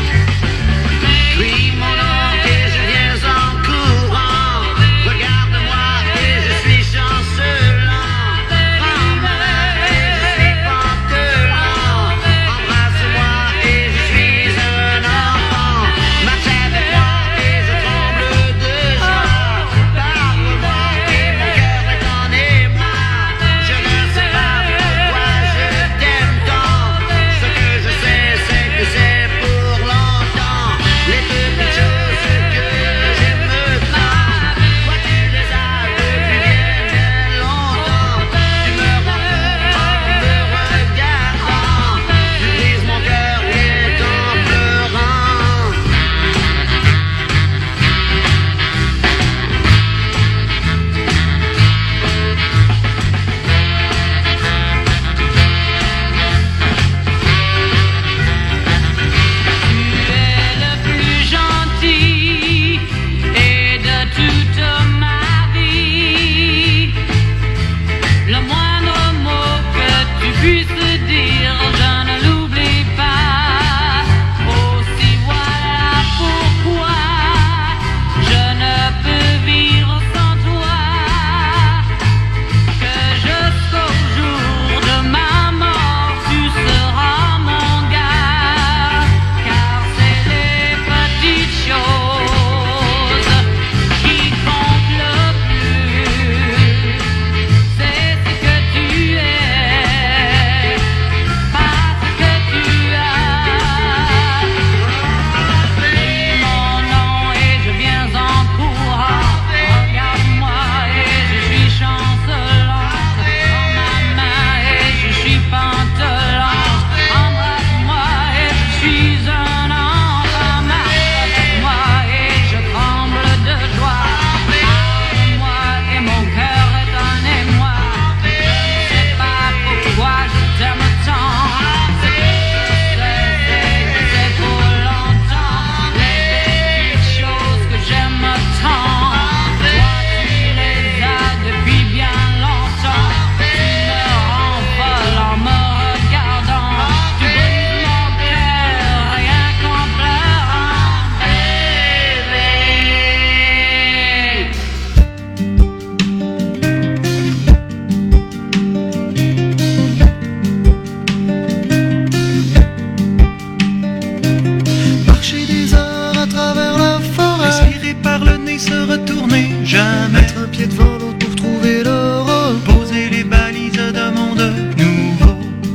Crie mon nom et je viens en courant. Regarde-moi et je suis chancelant. Prends-moi et je suis pantelant. Embrasse-moi et je suis un enfant. Marche avec moi et je tremble de joie. Parle-moi et mon cœur est en émoi. Je ne sais pas pourquoi je t'aime tant. Ce que je sais, c'est que c'est pour longtemps. Les petites choses que j'aime tant, toi tu les as depuis bien longtemps. Tu me rends fou en me regardant. Tu brises mon cœur rien qu'en pleurant. Tu es le plus gentil et de toute ma vie. Le moindre mot que tu puisses dire, je ne l'oublie pas. Aussi voilà pourquoi je ne peux vivre sans toi. Que jusqu'au jour de ma mort, tu seras mon gars. Car c'est les petites choses qui comptent le plus. C'est ce que tu es, pas ce que tu as. Crie mon nom et je viens en courant. Regarde-moi et je suis chancelante. Prends ma main et je suis pantelante. Embrasse-moi et je suis un enfant. Marche avec moi et je tremble de joie. Parle-moi et mon cœur est un émoi. Je ne sais pas pourquoi je t'aime tant. Ce que je sais, c'est que c'est pour longtemps. Les petites choses que j'aime tant, toi tu les as depuis bien longtemps. Tu me rends folle en me regardant. Tu brises mon cœur rien qu'en pleurant, bébé. Marcher des heures à travers la forêt, respirer par le nez, se retourner, jamais mettre un pied devant l'autre pour trouver le repos, poser les balises d'un monde nouveau.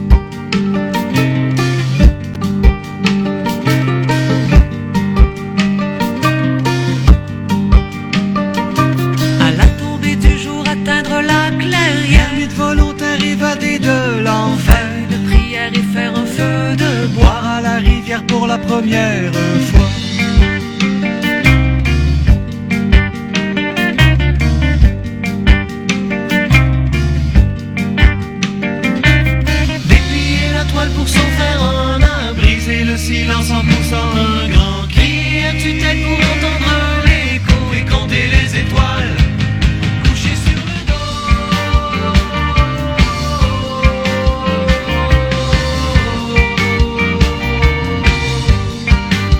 À la tombée du jour, atteindre la clairière, ermite volontaire évadé de l'enfer, de prière et faire un feu de boire à la rivière pour la première fois. Déplier la toile pour s'en faire un nain, briser le silence en poussant un grand cri, à tue-tête pour entendre l'écho et compter les étoiles. Couché sur le dos.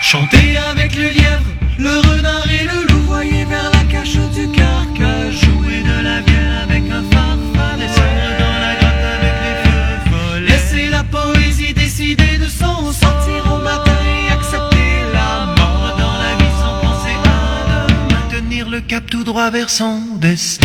Chantez avec le lièvre, le renard et le loup. Voyez vers la cachot du carcage. Jouez de la vielle avec un farfare. Descendre dans la grotte avec les feux follets. Laissez la poésie décider de son sortir au matin et accepter la mort dans la vie sans penser à demain. Tenir le cap tout droit vers son destin.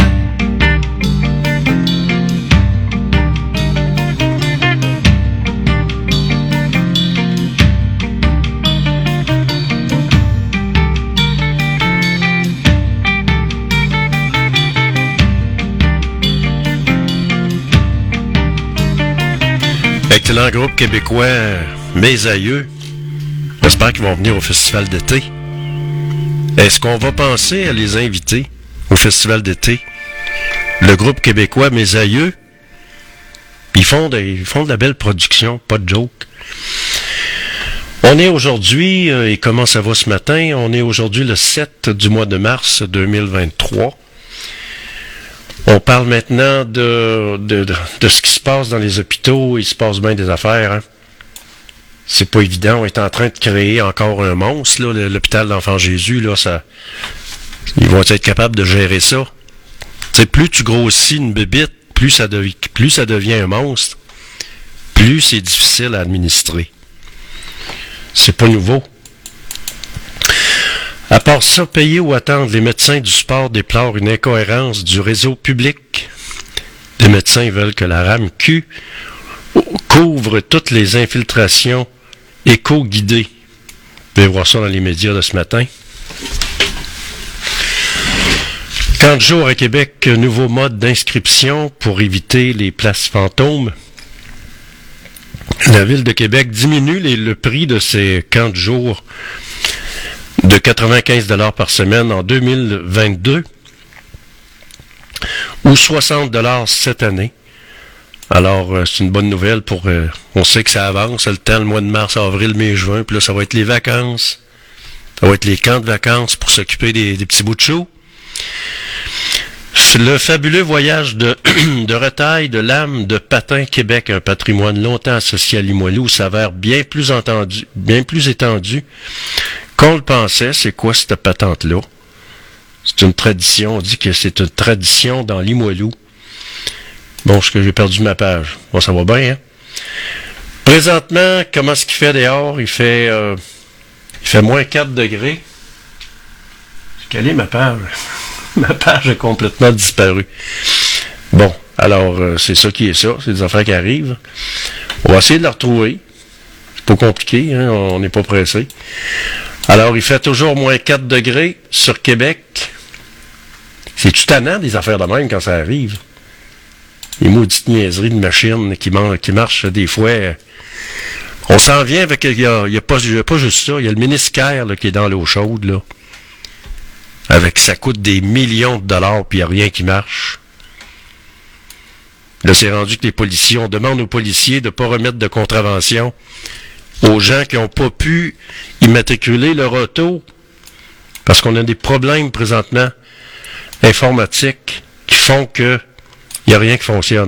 Excellent groupe québécois, Mes Aïeux. J'espère qu'ils vont venir au festival d'été. Est-ce qu'on va penser à les inviter au festival d'été? Le groupe québécois Mes Aïeux, ils font de la belle production, pas de joke. On est aujourd'hui, et comment ça va ce matin? On est aujourd'hui le 7 du mois de mars 2023. On parle maintenant de ce qui se passe dans les hôpitaux. Il se passe bien des affaires. Hein? C'est pas évident. On est en train de créer encore un monstre. Là, l'hôpital d'Enfant Jésus, là, ils vont être capables de gérer ça. T'sais, plus tu grossis une bébite, plus ça devient un monstre, plus c'est difficile à administrer. C'est pas nouveau. À part ça, payer ou attendre, les médecins du sport déplorent une incohérence du réseau public. Les médecins veulent que la RAMQ couvre toutes les infiltrations éco-guidées. Vous pouvez voir ça dans les médias de ce matin. Camp de jour à Québec, nouveau mode d'inscription pour éviter les places fantômes. La Ville de Québec diminue le prix de ses camps de jour de 95 $ par semaine en 2022 ou 60 $ cette année. Alors, c'est une bonne nouvelle pour... on sait que ça avance, c'est le temps, le mois de mars, avril, mai, juin, puis là, ça va être les vacances. Ça va être les camps de vacances pour s'occuper des petits bouts de chou. Le fabuleux voyage de retail de lames de Patin Québec, un patrimoine longtemps associé à Limoilou, s'avère bien plus étendu qu'on le pensait. C'est quoi cette patente-là? C'est une tradition. On dit que c'est une tradition dans Limoilou. Bon, est-ce que j'ai perdu ma page? Bon, ça va bien, hein? Présentement, comment est-ce qu'il fait dehors? Il fait moins 4 degrés. Quelle est ma page? Ma page a complètement disparu. Bon, alors, c'est ça qui est ça. C'est des affaires qui arrivent. On va essayer de la retrouver. C'est pas compliqué, hein? On n'est pas pressé. Alors, il fait toujours moins 4 degrés sur Québec. C'est-tu tannant des affaires de même quand ça arrive? Les maudites niaiseries de machines qui marchent des fois. On s'en vient avec... Il y a pas juste ça. Il y a le ministère là, qui est dans l'eau chaude, là. Avec ça coûte des millions de dollars, puis il n'y a rien qui marche. Là, c'est rendu que les policiers, on demande aux policiers de ne pas remettre de contravention aux gens qui n'ont pas pu immatriculer leur auto, parce qu'on a des problèmes présentement informatiques qui font que il n'y a rien qui fonctionne.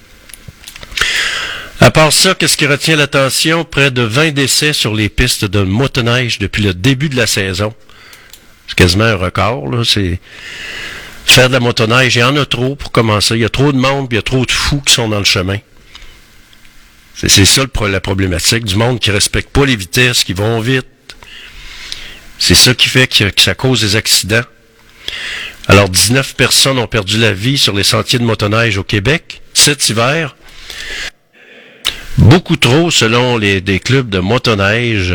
À part ça, qu'est-ce qui retient l'attention? Près de 20 décès sur les pistes de motoneige depuis le début de la saison. C'est quasiment un record, là. C'est faire de la motoneige. Il y en a trop pour commencer. Il y a trop de monde, puis il y a trop de fous qui sont dans le chemin. C'est ça la problématique. Du monde qui ne respecte pas les vitesses, qui vont vite. C'est ça qui fait que ça cause des accidents. Alors, 19 personnes ont perdu la vie sur les sentiers de motoneige au Québec cet hiver. Beaucoup trop selon des clubs de motoneige.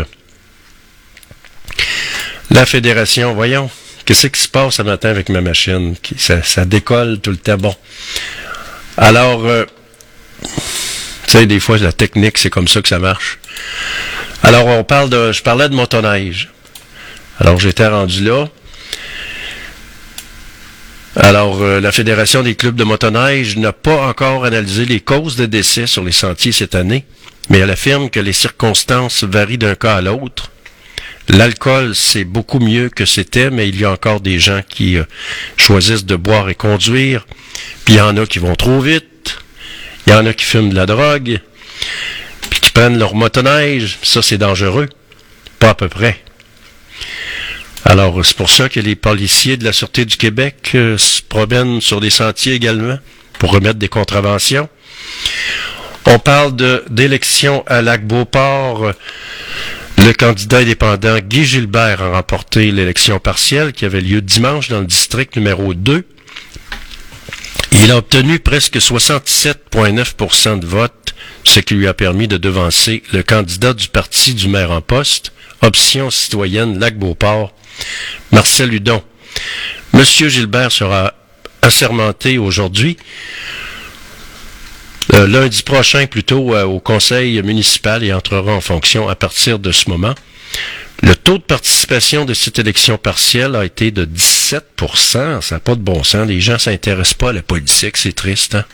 La fédération, voyons, qu'est-ce qui se passe ce matin avec ma machine? Ça décolle tout le temps. Bon. Alors, tu sais, des fois, la technique, c'est comme ça que ça marche. Alors, je parlais de motoneige. Alors, j'étais rendu là. Alors, la Fédération des clubs de motoneige n'a pas encore analysé les causes de décès sur les sentiers cette année, mais elle affirme que les circonstances varient d'un cas à l'autre. L'alcool, c'est beaucoup mieux que c'était, mais il y a encore des gens qui choisissent de boire et conduire. Puis il y en a qui vont trop vite. Il y en a qui fument de la drogue. Puis qui prennent leur motoneige. Ça, c'est dangereux. Pas à peu près. Alors, c'est pour ça que les policiers de la Sûreté du Québec se promènent sur des sentiers également pour remettre des contraventions. On parle d'élections à Lac-Beauport. Le candidat indépendant Guy Gilbert a remporté l'élection partielle qui avait lieu dimanche dans le district numéro 2. Il a obtenu presque 67,9% de vote, ce qui lui a permis de devancer le candidat du parti du maire en poste, Option citoyenne Lac-Beauport, Marcel Hudon. Monsieur Gilbert sera assermenté aujourd'hui, lundi prochain plutôt, au conseil municipal et entrera en fonction à partir de ce moment. Le taux de participation de cette élection partielle a été de 17%. Ça n'a pas de bon sens. Les gens ne s'intéressent pas à la politique. C'est triste, hein?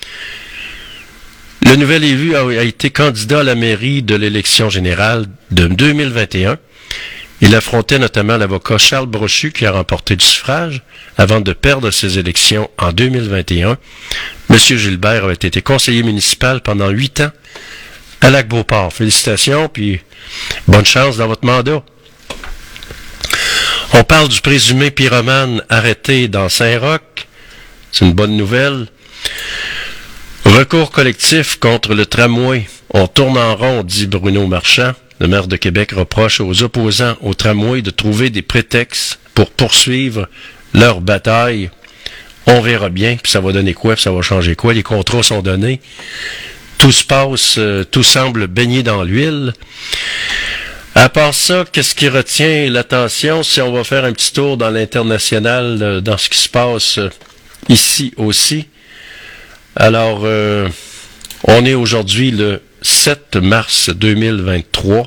Le nouvel élu a été candidat à la mairie de l'élection générale de 2021. Il affrontait notamment l'avocat Charles Brochu qui a remporté le suffrage avant de perdre ses élections en 2021. Monsieur Gilbert avait été conseiller municipal pendant 8 ans à Lac-Beauport. Félicitations, puis bonne chance dans votre mandat. On parle du présumé pyromane arrêté dans Saint-Roch. C'est une bonne nouvelle. Recours collectif contre le tramway. On tourne en rond, dit Bruno Marchand. Le maire de Québec reproche aux opposants au tramway de trouver des prétextes pour poursuivre leur bataille. On verra bien, puis ça va donner quoi, puis ça va changer quoi. Les contrats sont donnés. Tout se passe, tout semble baigner dans l'huile. À part ça, qu'est-ce qui retient l'attention si on va faire un petit tour dans l'international, dans ce qui se passe ici aussi? Alors, on est aujourd'hui le 7 mars 2023.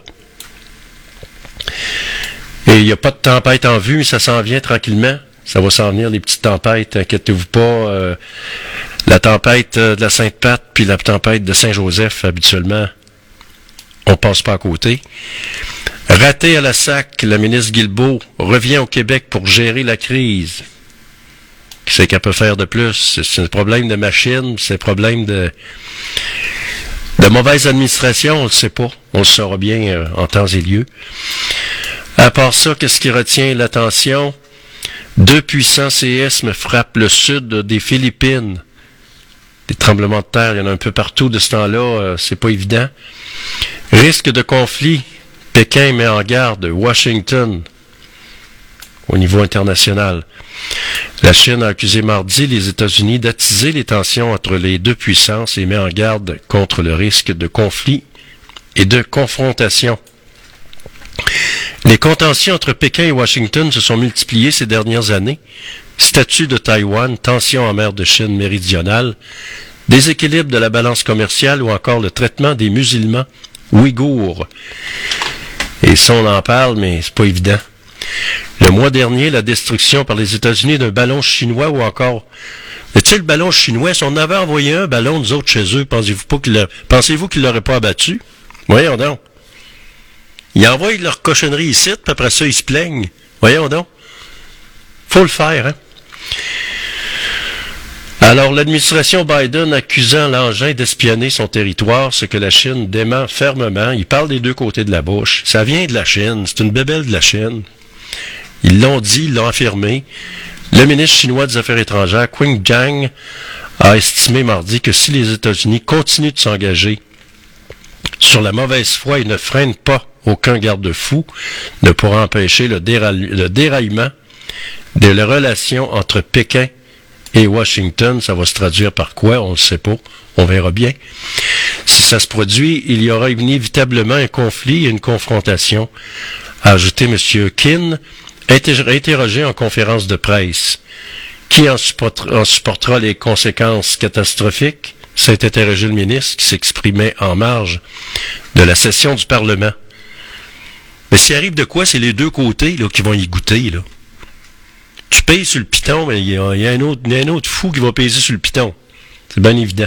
Et il n'y a pas de tempête en vue, mais ça s'en vient tranquillement. Ça va s'en venir, les petites tempêtes, inquiétez-vous pas. La tempête de la Sainte-Pat, puis la tempête de Saint-Joseph, habituellement, on passe pas à côté. Raté à la SAC, la ministre Guilbeault revient au Québec pour gérer la crise. Qu'est-ce qu'elle peut faire de plus? C'est un problème de machine, c'est un problème de mauvaise administration, on ne le sait pas. On le saura bien en temps et lieu. À part ça, qu'est-ce qui retient l'attention? 2 puissants séismes frappent le sud des Philippines. Des tremblements de terre, il y en a un peu partout de ce temps-là, c'est pas évident. Risque de conflit. Pékin met en garde Washington au niveau international. La Chine a accusé mardi les États-Unis d'attiser les tensions entre les deux puissances et met en garde contre le risque de conflit et de confrontation. Les contentions entre Pékin et Washington se sont multipliées ces dernières années. Statut de Taïwan, tensions en mer de Chine méridionale, déséquilibre de la balance commerciale ou encore le traitement des musulmans ouïghours. Et ça, on en parle, mais c'est pas évident. Le mois dernier, la destruction par les États-Unis d'un ballon chinois ou encore... Tu sais, le ballon chinois, si on avait envoyé un ballon, nous autres, chez eux, pensez-vous qu'ils l'auraient pas abattu? Voyons donc. Ils envoient leur cochonnerie ici, puis après ça, ils se plaignent. Voyons donc. Faut le faire, hein? Alors, l'administration Biden accusant l'engin d'espionner son territoire, ce que la Chine dément fermement. Il parle des deux côtés de la bouche. Ça vient de la Chine. C'est une bébelle de la Chine. Ils l'ont dit, ils l'ont affirmé. Le ministre chinois des Affaires étrangères, Qin Gang, a estimé mardi que si les États-Unis continuent de s'engager sur la mauvaise foi et ne freinent pas aucun garde-fou, ne pourra empêcher le déraillement de la relation entre Pékin et Washington. Ça va se traduire par quoi? On ne le sait pas. On verra bien. Si ça se produit, il y aura inévitablement un conflit et une confrontation, a ajouté M. Qin, interrogé en conférence de presse. Qui en supportera les conséquences catastrophiques? C'est interrogé le ministre qui s'exprimait en marge de la session du Parlement. Mais s'il arrive de quoi, c'est les deux côtés là, qui vont y goûter. Là. Tu payes sur le piton, mais il y a un autre fou qui va peser sur le piton. C'est bien évident.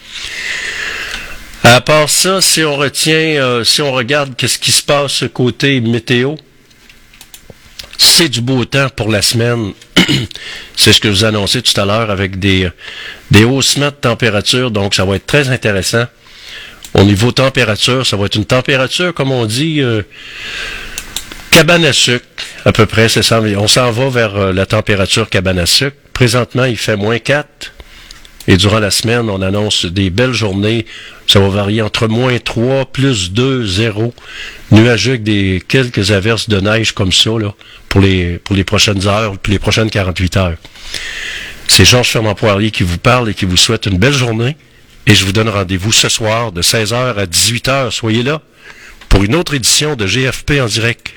À part ça, si on regarde qu'est-ce qui se passe côté météo, c'est du beau temps pour la semaine. C'est ce que je vous annonçais tout à l'heure avec des haussements de température, donc ça va être très intéressant. Au niveau température, ça va être une température, comme on dit, cabane à sucre, à peu près, c'est ça. On s'en va vers la température cabane à sucre. Présentement, il fait -4. Et durant la semaine, on annonce des belles journées. Ça va varier entre -3, +2, 0. Nuageux avec des quelques averses de neige comme ça, là, pour les prochaines heures, pour les prochaines 48 heures. C'est Georges Fernand-Poirier qui vous parle et qui vous souhaite une belle journée. Et je vous donne rendez-vous ce soir de 16h à 18h. Soyez là pour une autre édition de GFP en direct.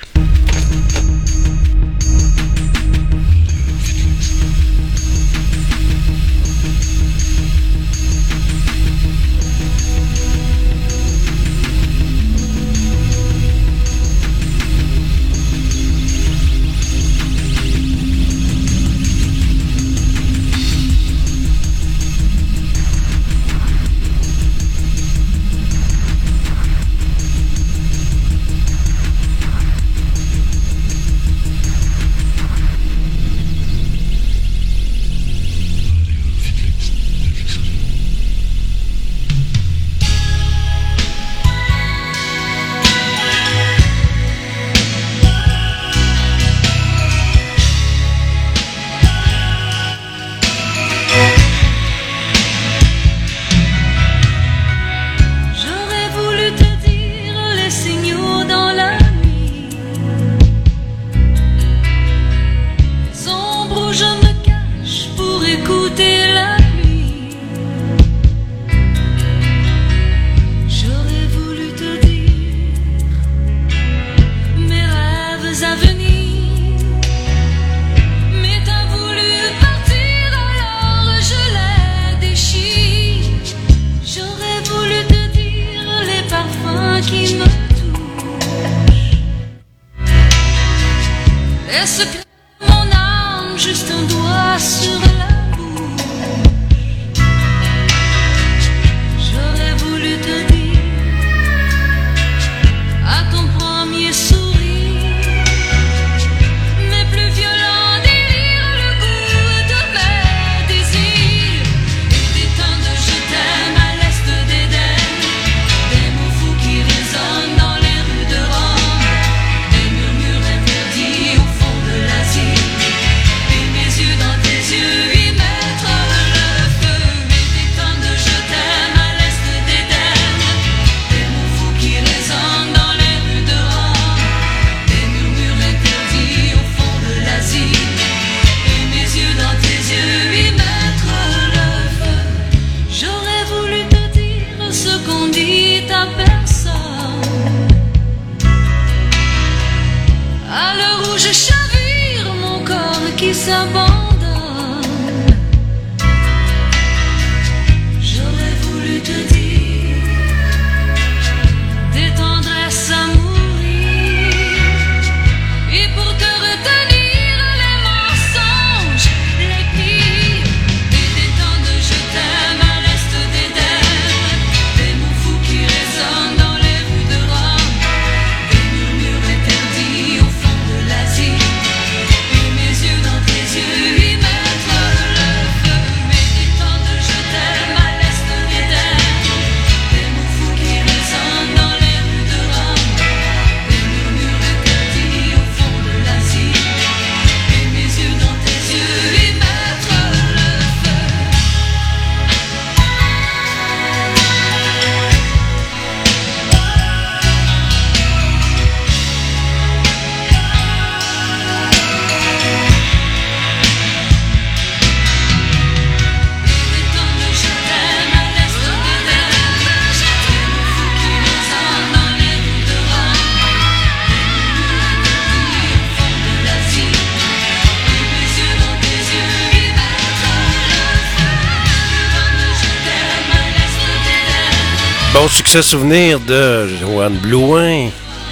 Bon succès souvenir de Joanne Blouin.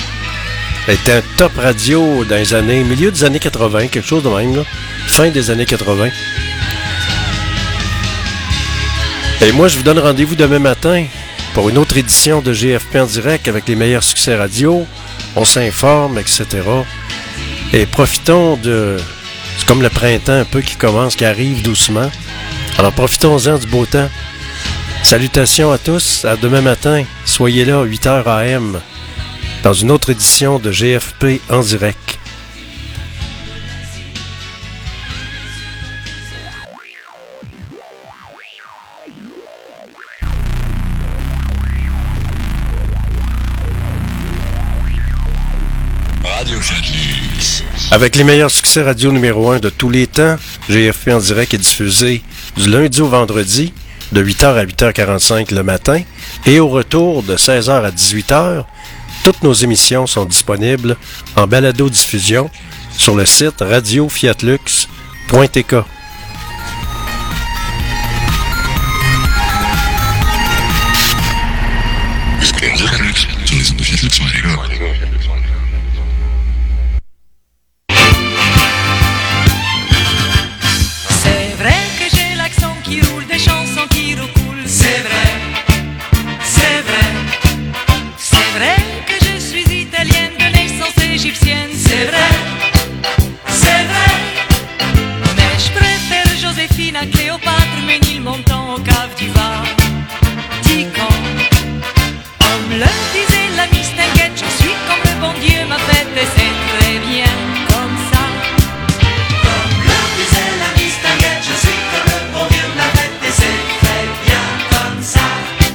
Elle était un top radio dans les années, milieu des années 80, quelque chose de même, là. Fin des années 80. Et moi, je vous donne rendez-vous demain matin pour une autre édition de GFP en direct avec les meilleurs succès radio. On s'informe, etc. Et profitons de... C'est comme le printemps un peu qui commence, qui arrive doucement. Alors profitons-en du beau temps. Salutations à tous, à demain matin. Soyez là, 8h AM. dans une autre édition de GFP en direct. Radio Footloose. Avec les meilleurs succès radio numéro 1 de tous les temps, GFP en direct est diffusé du lundi au vendredi de 8h à 8h45 le matin et au retour de 16h à 18h. Toutes nos émissions sont disponibles en balado-diffusion sur le site radiofiatlux.tk. Sur les ondes de Fiat Lux Radio. C'est vrai que j'ai l'accent qui roule, des chansons qui recoulent. C'est vrai, c'est vrai. C'est vrai que je suis italienne de naissance égyptienne. C'est vrai, c'est vrai. Mais je préfère Joséphine à Cléopâtre, Ménilmontant au cave du Var. Dis quand, comme le disait la Miss T'inquiète, je suis comme le bon Dieu m'a fait et c'est très bien comme ça. Comme le disait la Miss T'inquiète, je suis comme le bon Dieu m'a fait et c'est très bien comme ça.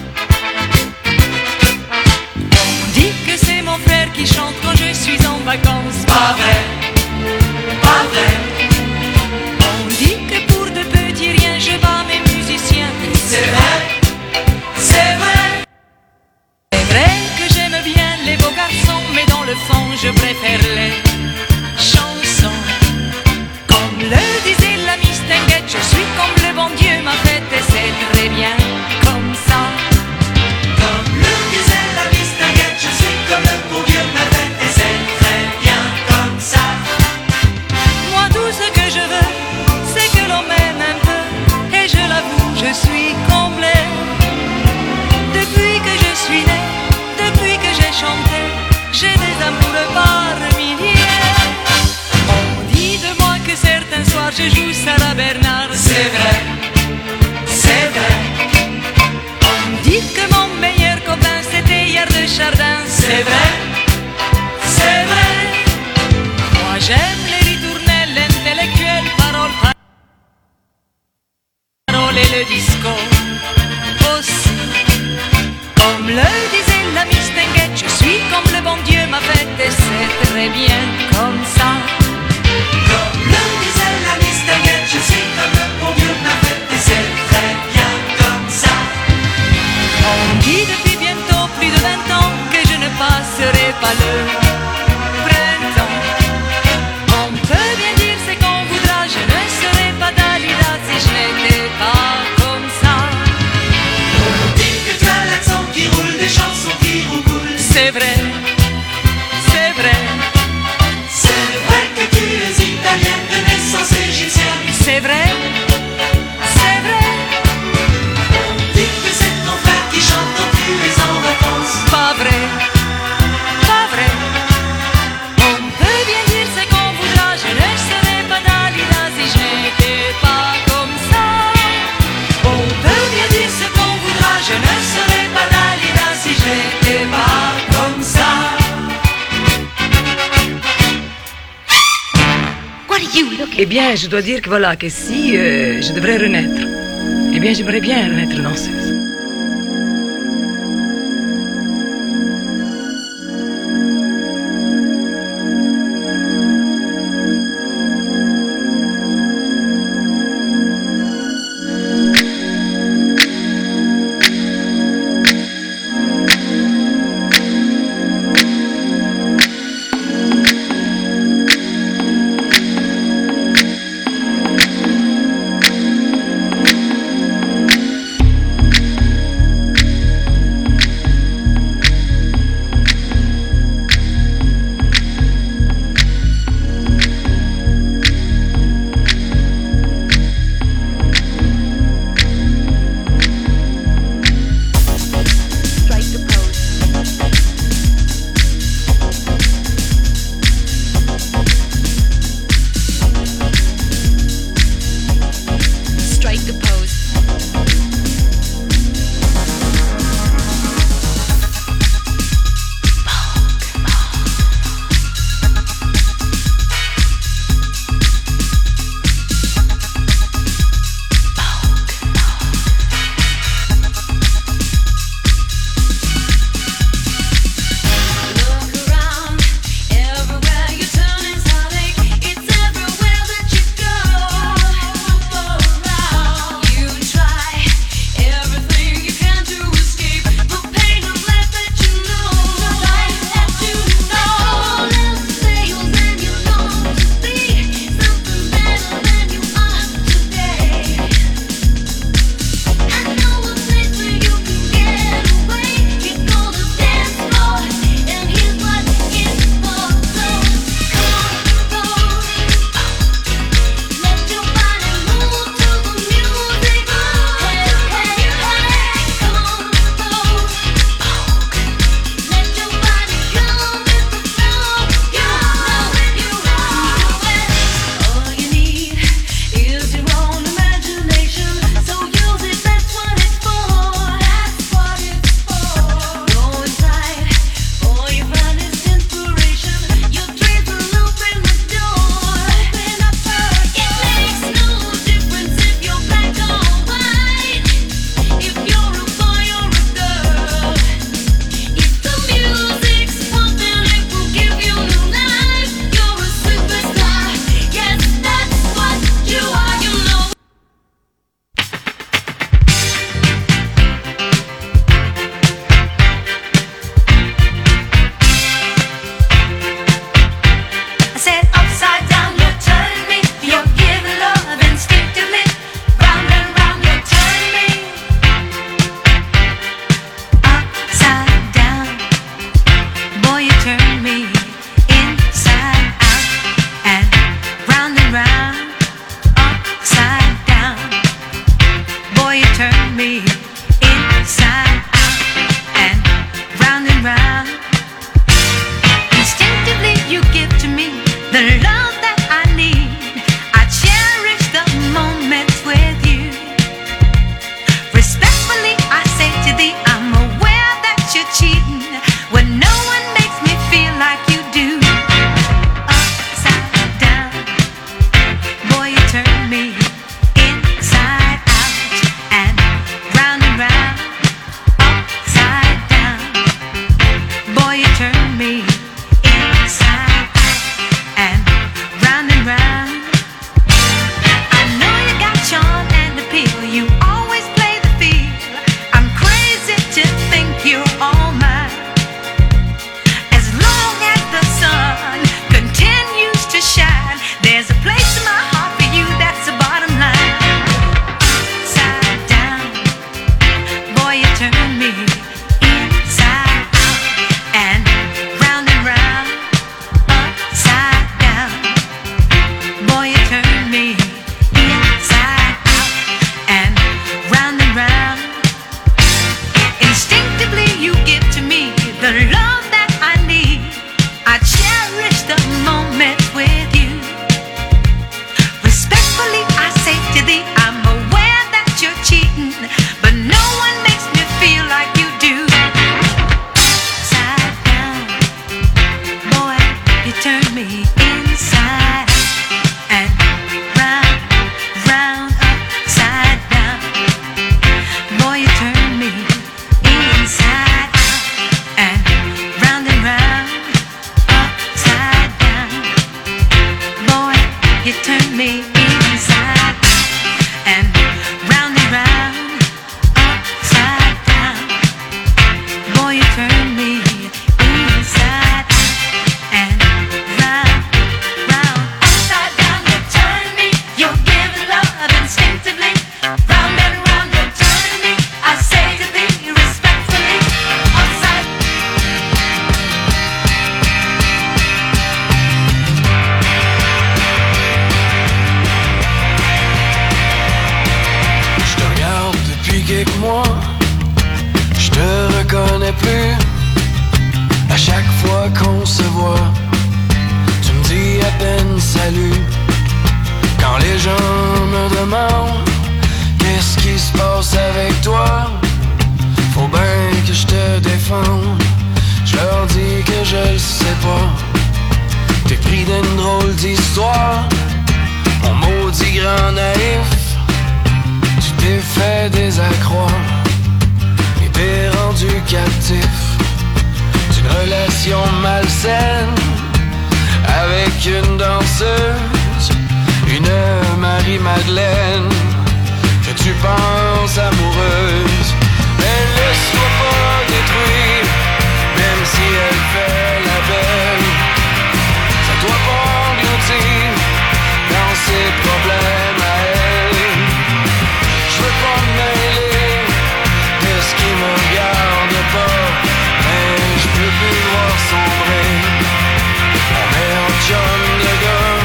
On dit que c'est mon frère qui chante quand je suis en vacances. Pas vrai, pas vrai. On dit que pour de petits riens je bats mes musiciens. C'est vrai, c'est vrai. C'est vrai que j'aime bien les beaux garçons, mais dans le fond je préfère les chansons. Comme le disait la Miss T'inquiète, je suis comme le bon Dieu m'a fait et c'est très bien comme ça. Comme le disait la Miss T'inquiète, je suis comme le bon Dieu m'a fait et c'est très bien comme ça. Moi tout ce que je veux, c'est que l'on m'aime un peu, et je l'avoue, je suis comblé. Depuis que je suis né, depuis que j'ai chanté, j'ai des amoureux par milliers. On dit de moi que certains soirs je joue Sarah Bernard. C'est vrai, c'est vrai. On dit que mon meilleur copain c'était hier de Chardin. C'est vrai, c'est vrai. Moi j'aime les ritournelles intellectuelles, paroles et le disco aussi. Comme le disait la Miss T'inquiète, je suis comme le bon Dieu m'a fait et c'est très bien comme ça. Comme le disait la Miss T'inquiète, je suis comme le bon Dieu m'a fait et c'est très bien comme ça. On dit depuis bientôt plus de 20 ans que je ne passerai pas le printemps. On peut bien dire c'est qu'on voudra, je ne serai pas Dalida si je n'étais pas comme ça. On dit que tu as l'accent qui roule, des chansons qui roucoulent. C'est vrai, c'est vrai. C'est vrai que tu es italienne de naissance égyptienne. C'est vrai, c'est vrai. On dit que c'est ton frère qui chante quand tu es en vacances. Pas vrai, pas vrai. On peut bien dire c'est qu'on voudra, je ne serai pas Dalida si je n'étais pas comme ça. On peut bien dire ce qu'on voudra, je ne serai pas Dalida si je n'étais pas comme ça. Eh bien, je dois dire que voilà, que si je devrais renaître, eh bien, j'aimerais bien renaître danseuse. me inside out and round and round. Instinctively you give to me the love that I need. I cherish the moments with you. Respectfully I say to thee, I'm aware that you're cheating, but no one makes me feel like you do. Side down, boy, you turn me inside and round, round, upside down. Boy, you turn me inside out and round, upside down. Boy, you turn me inside and round, upside down. Boy, you turn me inside and round, upside down. You turn me, you give love instinctively. Round and round, you turn me. I say to thee respectfully, upside. Je te regarde depuis quelques mois, je te reconnais plus. À chaque fois qu'on se voit, tu me dis à peine salut. Quand les gens me demandent qu'est-ce qui se passe avec toi, faut bien que je te défende. Je leur dis que je le sais pas. T'es pris d'une drôle d'histoire, mon maudit grand naïf. Tu t'es fait désaccroire et t'es rendu captif d'une relation malsaine avec une danseuse, une Marie-Madeleine que tu penses amoureuse. Mais laisse-toi pas détruire, même si elle fait la belle. Ça doit pas engloutir dans ses problèmes à elle. Je veux pas me mêler de ce qui me regarde pas, mais je peux plus le voir sombrer. Mon meilleur chum de gars,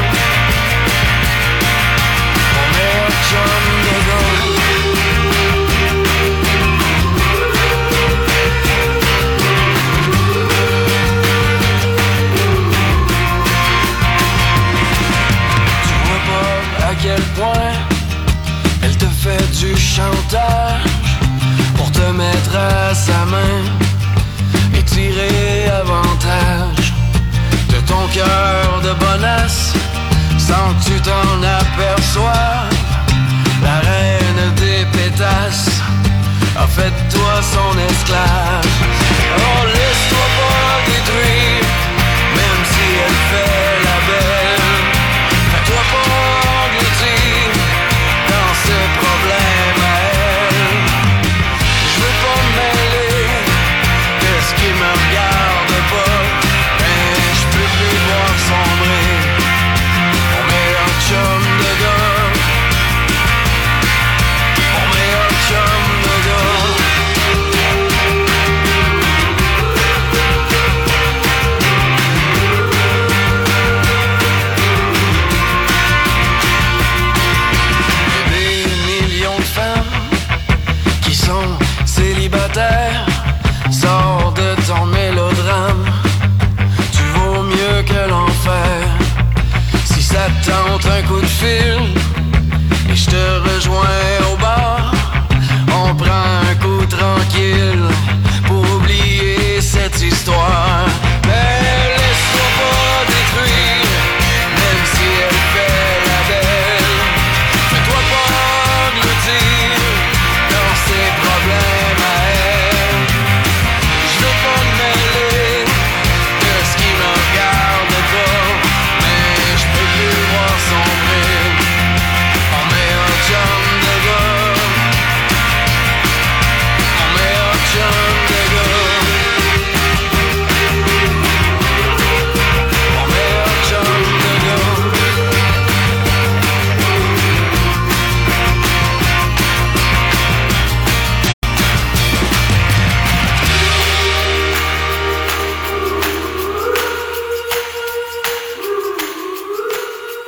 mon meilleur chum de gars. Tu vois pas à quel point elle te fait du chantage pour te mettre à sa main et tirer avantage de ton cœur de bonasse sans que tu t'en aperçoives. La reine des pétasses a fait de toi son esclave. Oh, laisse-toi pas détruire, même si elle fait la belle. Fais-toi pas engloutir dans ses problèmes à elle. Je veux pas me mêler de ce qui me regarde pas, mais je peux plus voir sombrer mon meilleur chum de gars, mon meilleur chum de gars. Célibataire, sors de ton mélodrame. Tu vaux mieux que l'enfer. Si ça te tente un coup de fil,